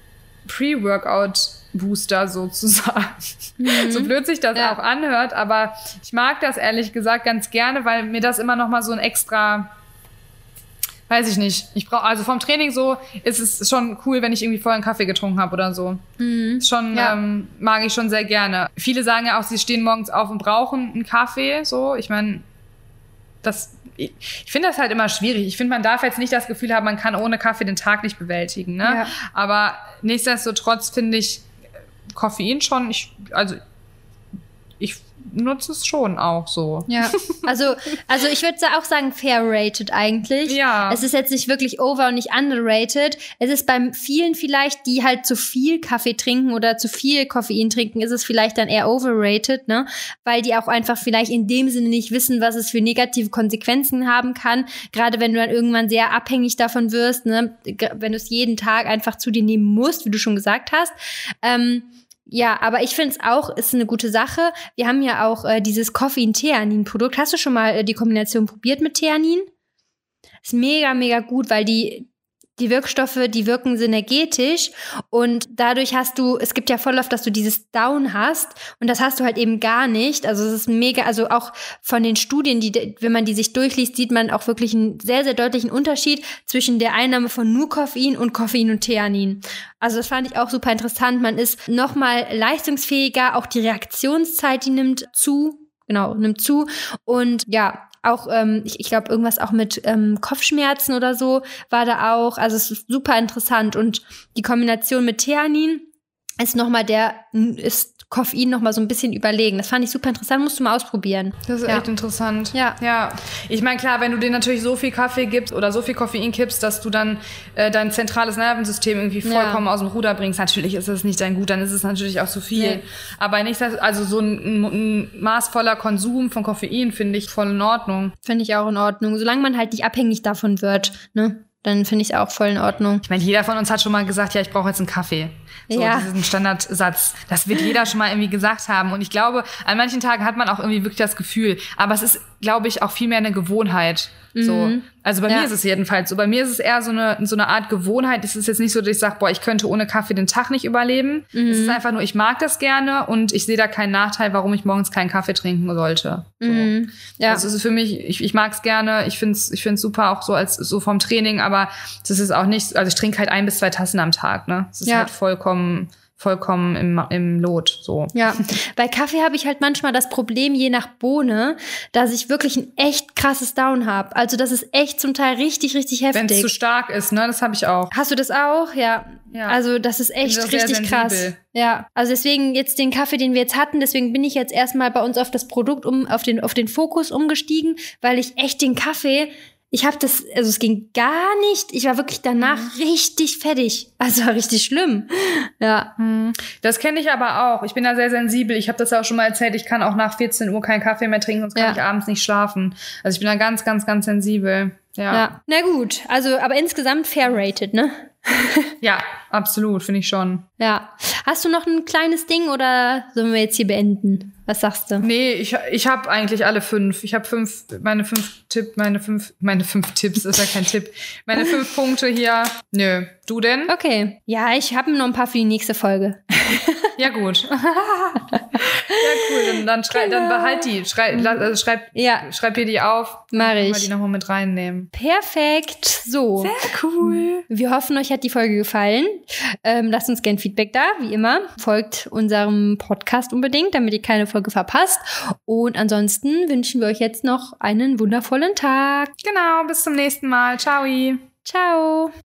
Speaker 2: Pre-Workout-Booster sozusagen. So blöd sich das auch anhört, aber ich mag das ehrlich gesagt ganz gerne, weil mir das immer noch mal so ein extra, weiß ich nicht, also vom Training so ist es schon cool, wenn ich irgendwie vorher einen Kaffee getrunken habe oder so. Mag ich schon sehr gerne. Viele sagen ja auch, sie stehen morgens auf und brauchen einen Kaffee, so. Ich meine, ich finde das halt immer schwierig. Ich finde, man darf jetzt nicht das Gefühl haben, man kann ohne Kaffee den Tag nicht bewältigen. Ne? Ja. Aber nichtsdestotrotz finde ich Koffein schon, ich nutze es schon auch so.
Speaker 1: Ja, also ich würde auch sagen, fair rated eigentlich.
Speaker 2: Ja.
Speaker 1: Es ist jetzt nicht wirklich over und nicht underrated. Es ist bei vielen vielleicht, die halt zu viel Kaffee trinken oder zu viel Koffein trinken, ist es vielleicht dann eher overrated, ne? Weil die auch einfach vielleicht in dem Sinne nicht wissen, was es für negative Konsequenzen haben kann. Gerade wenn du dann irgendwann sehr abhängig davon wirst, ne? Wenn du es jeden Tag einfach zu dir nehmen musst, wie du schon gesagt hast. Ja, aber ich finde es auch, ist eine gute Sache. Wir haben ja auch dieses Koffein-Theanin-Produkt. Hast du schon mal die Kombination probiert mit Theanin? Ist mega, mega gut, weil die Wirkstoffe, die wirken synergetisch und dadurch es gibt ja voll oft, dass du dieses Down hast und das hast du halt eben gar nicht. Also es ist mega, also auch von den Studien, wenn man die sich durchliest, sieht man auch wirklich einen sehr, sehr deutlichen Unterschied zwischen der Einnahme von nur Koffein und Theanin. Also das fand ich auch super interessant. Man ist nochmal leistungsfähiger, auch die Reaktionszeit, die nimmt zu und ja, auch, ich glaube, irgendwas auch mit Kopfschmerzen oder so war da auch. Also es ist super interessant. Und die Kombination mit Theanin ist Koffein noch mal so ein bisschen überlegen. Das fand ich super interessant, musst du mal ausprobieren.
Speaker 2: Das ist echt interessant.
Speaker 1: Ja.
Speaker 2: Ich meine, klar, wenn du dir natürlich so viel Kaffee gibst oder so viel Koffein kippst, dass du dann dein zentrales Nervensystem irgendwie vollkommen aus dem Ruder bringst, natürlich ist das nicht dein Gut, dann ist es natürlich auch zu viel. Nee. Aber nicht, also so ein maßvoller Konsum von Koffein finde ich voll in Ordnung.
Speaker 1: Finde ich auch in Ordnung. Solange man halt nicht abhängig davon wird, ne? Dann finde ich es auch voll in Ordnung.
Speaker 2: Ich meine, jeder von uns hat schon mal gesagt, ja, ich brauche jetzt einen Kaffee. So, das ist ein Standardsatz. Das wird jeder schon mal irgendwie gesagt haben. Und ich glaube, an manchen Tagen hat man auch irgendwie wirklich das Gefühl. Aber es ist, glaube ich, auch viel mehr eine Gewohnheit. So. Also bei mir ist es jedenfalls so. Bei mir ist es eher so eine Art Gewohnheit. Es ist jetzt nicht so, dass ich sage, boah, ich könnte ohne Kaffee den Tag nicht überleben. Es ist einfach nur, ich mag das gerne und ich sehe da keinen Nachteil, warum ich morgens keinen Kaffee trinken sollte. So. Ja. Also es ist für mich, ich mag es gerne. Ich find's super, auch so als so vom Training, aber das ist auch nicht, also ich trinke halt 1 bis 2 Tassen am Tag, ne? Das ist halt vollkommen im Lot, so. Ja,
Speaker 1: bei Kaffee habe ich halt manchmal das Problem, je nach Bohne, dass ich wirklich ein echt krasses Down habe. Also das ist echt zum Teil richtig, richtig heftig.
Speaker 2: Wenn es zu stark ist, ne, das habe ich auch.
Speaker 1: Hast du das auch? Ja. Also das ist echt richtig krass. Ja, also deswegen jetzt den Kaffee, den wir jetzt hatten, deswegen bin ich jetzt erstmal bei uns auf das Produkt auf den Fokus umgestiegen, weil ich echt den Kaffee, also es ging gar nicht. Ich war wirklich danach richtig fertig. Also richtig schlimm. Ja.
Speaker 2: Das kenne ich aber auch. Ich bin da sehr sensibel. Ich habe das ja auch schon mal erzählt. Ich kann auch nach 14 Uhr keinen Kaffee mehr trinken, sonst kann ich abends nicht schlafen. Also ich bin da ganz, ganz, ganz sensibel. Ja.
Speaker 1: Na gut. Also, aber insgesamt fair rated, ne?
Speaker 2: Ja, absolut. Finde ich schon.
Speaker 1: Ja. Hast du noch ein kleines Ding oder sollen wir jetzt hier beenden? Was sagst du?
Speaker 2: Nee, ich habe eigentlich alle 5. Ich habe meine 5 Tipps, ist ja kein Tipp. Meine 5 Punkte hier. Nö. Du denn?
Speaker 1: Okay. Ja, ich habe noch ein paar für die nächste Folge.
Speaker 2: Ja, gut. Ja, cool. Dann behalt die. Schreib dir die auf.
Speaker 1: Mach ich.
Speaker 2: Mal die nochmal mit reinnehmen.
Speaker 1: Perfekt. So.
Speaker 2: Sehr cool.
Speaker 1: Wir hoffen, euch hat die Folge gefallen. Lasst uns gerne Feedback da, wie immer. Folgt unserem Podcast unbedingt, damit ihr keine Folge verpasst. Und ansonsten wünschen wir euch jetzt noch einen wundervollen Tag.
Speaker 2: Genau, bis zum nächsten Mal. Ciao.
Speaker 1: Ciao.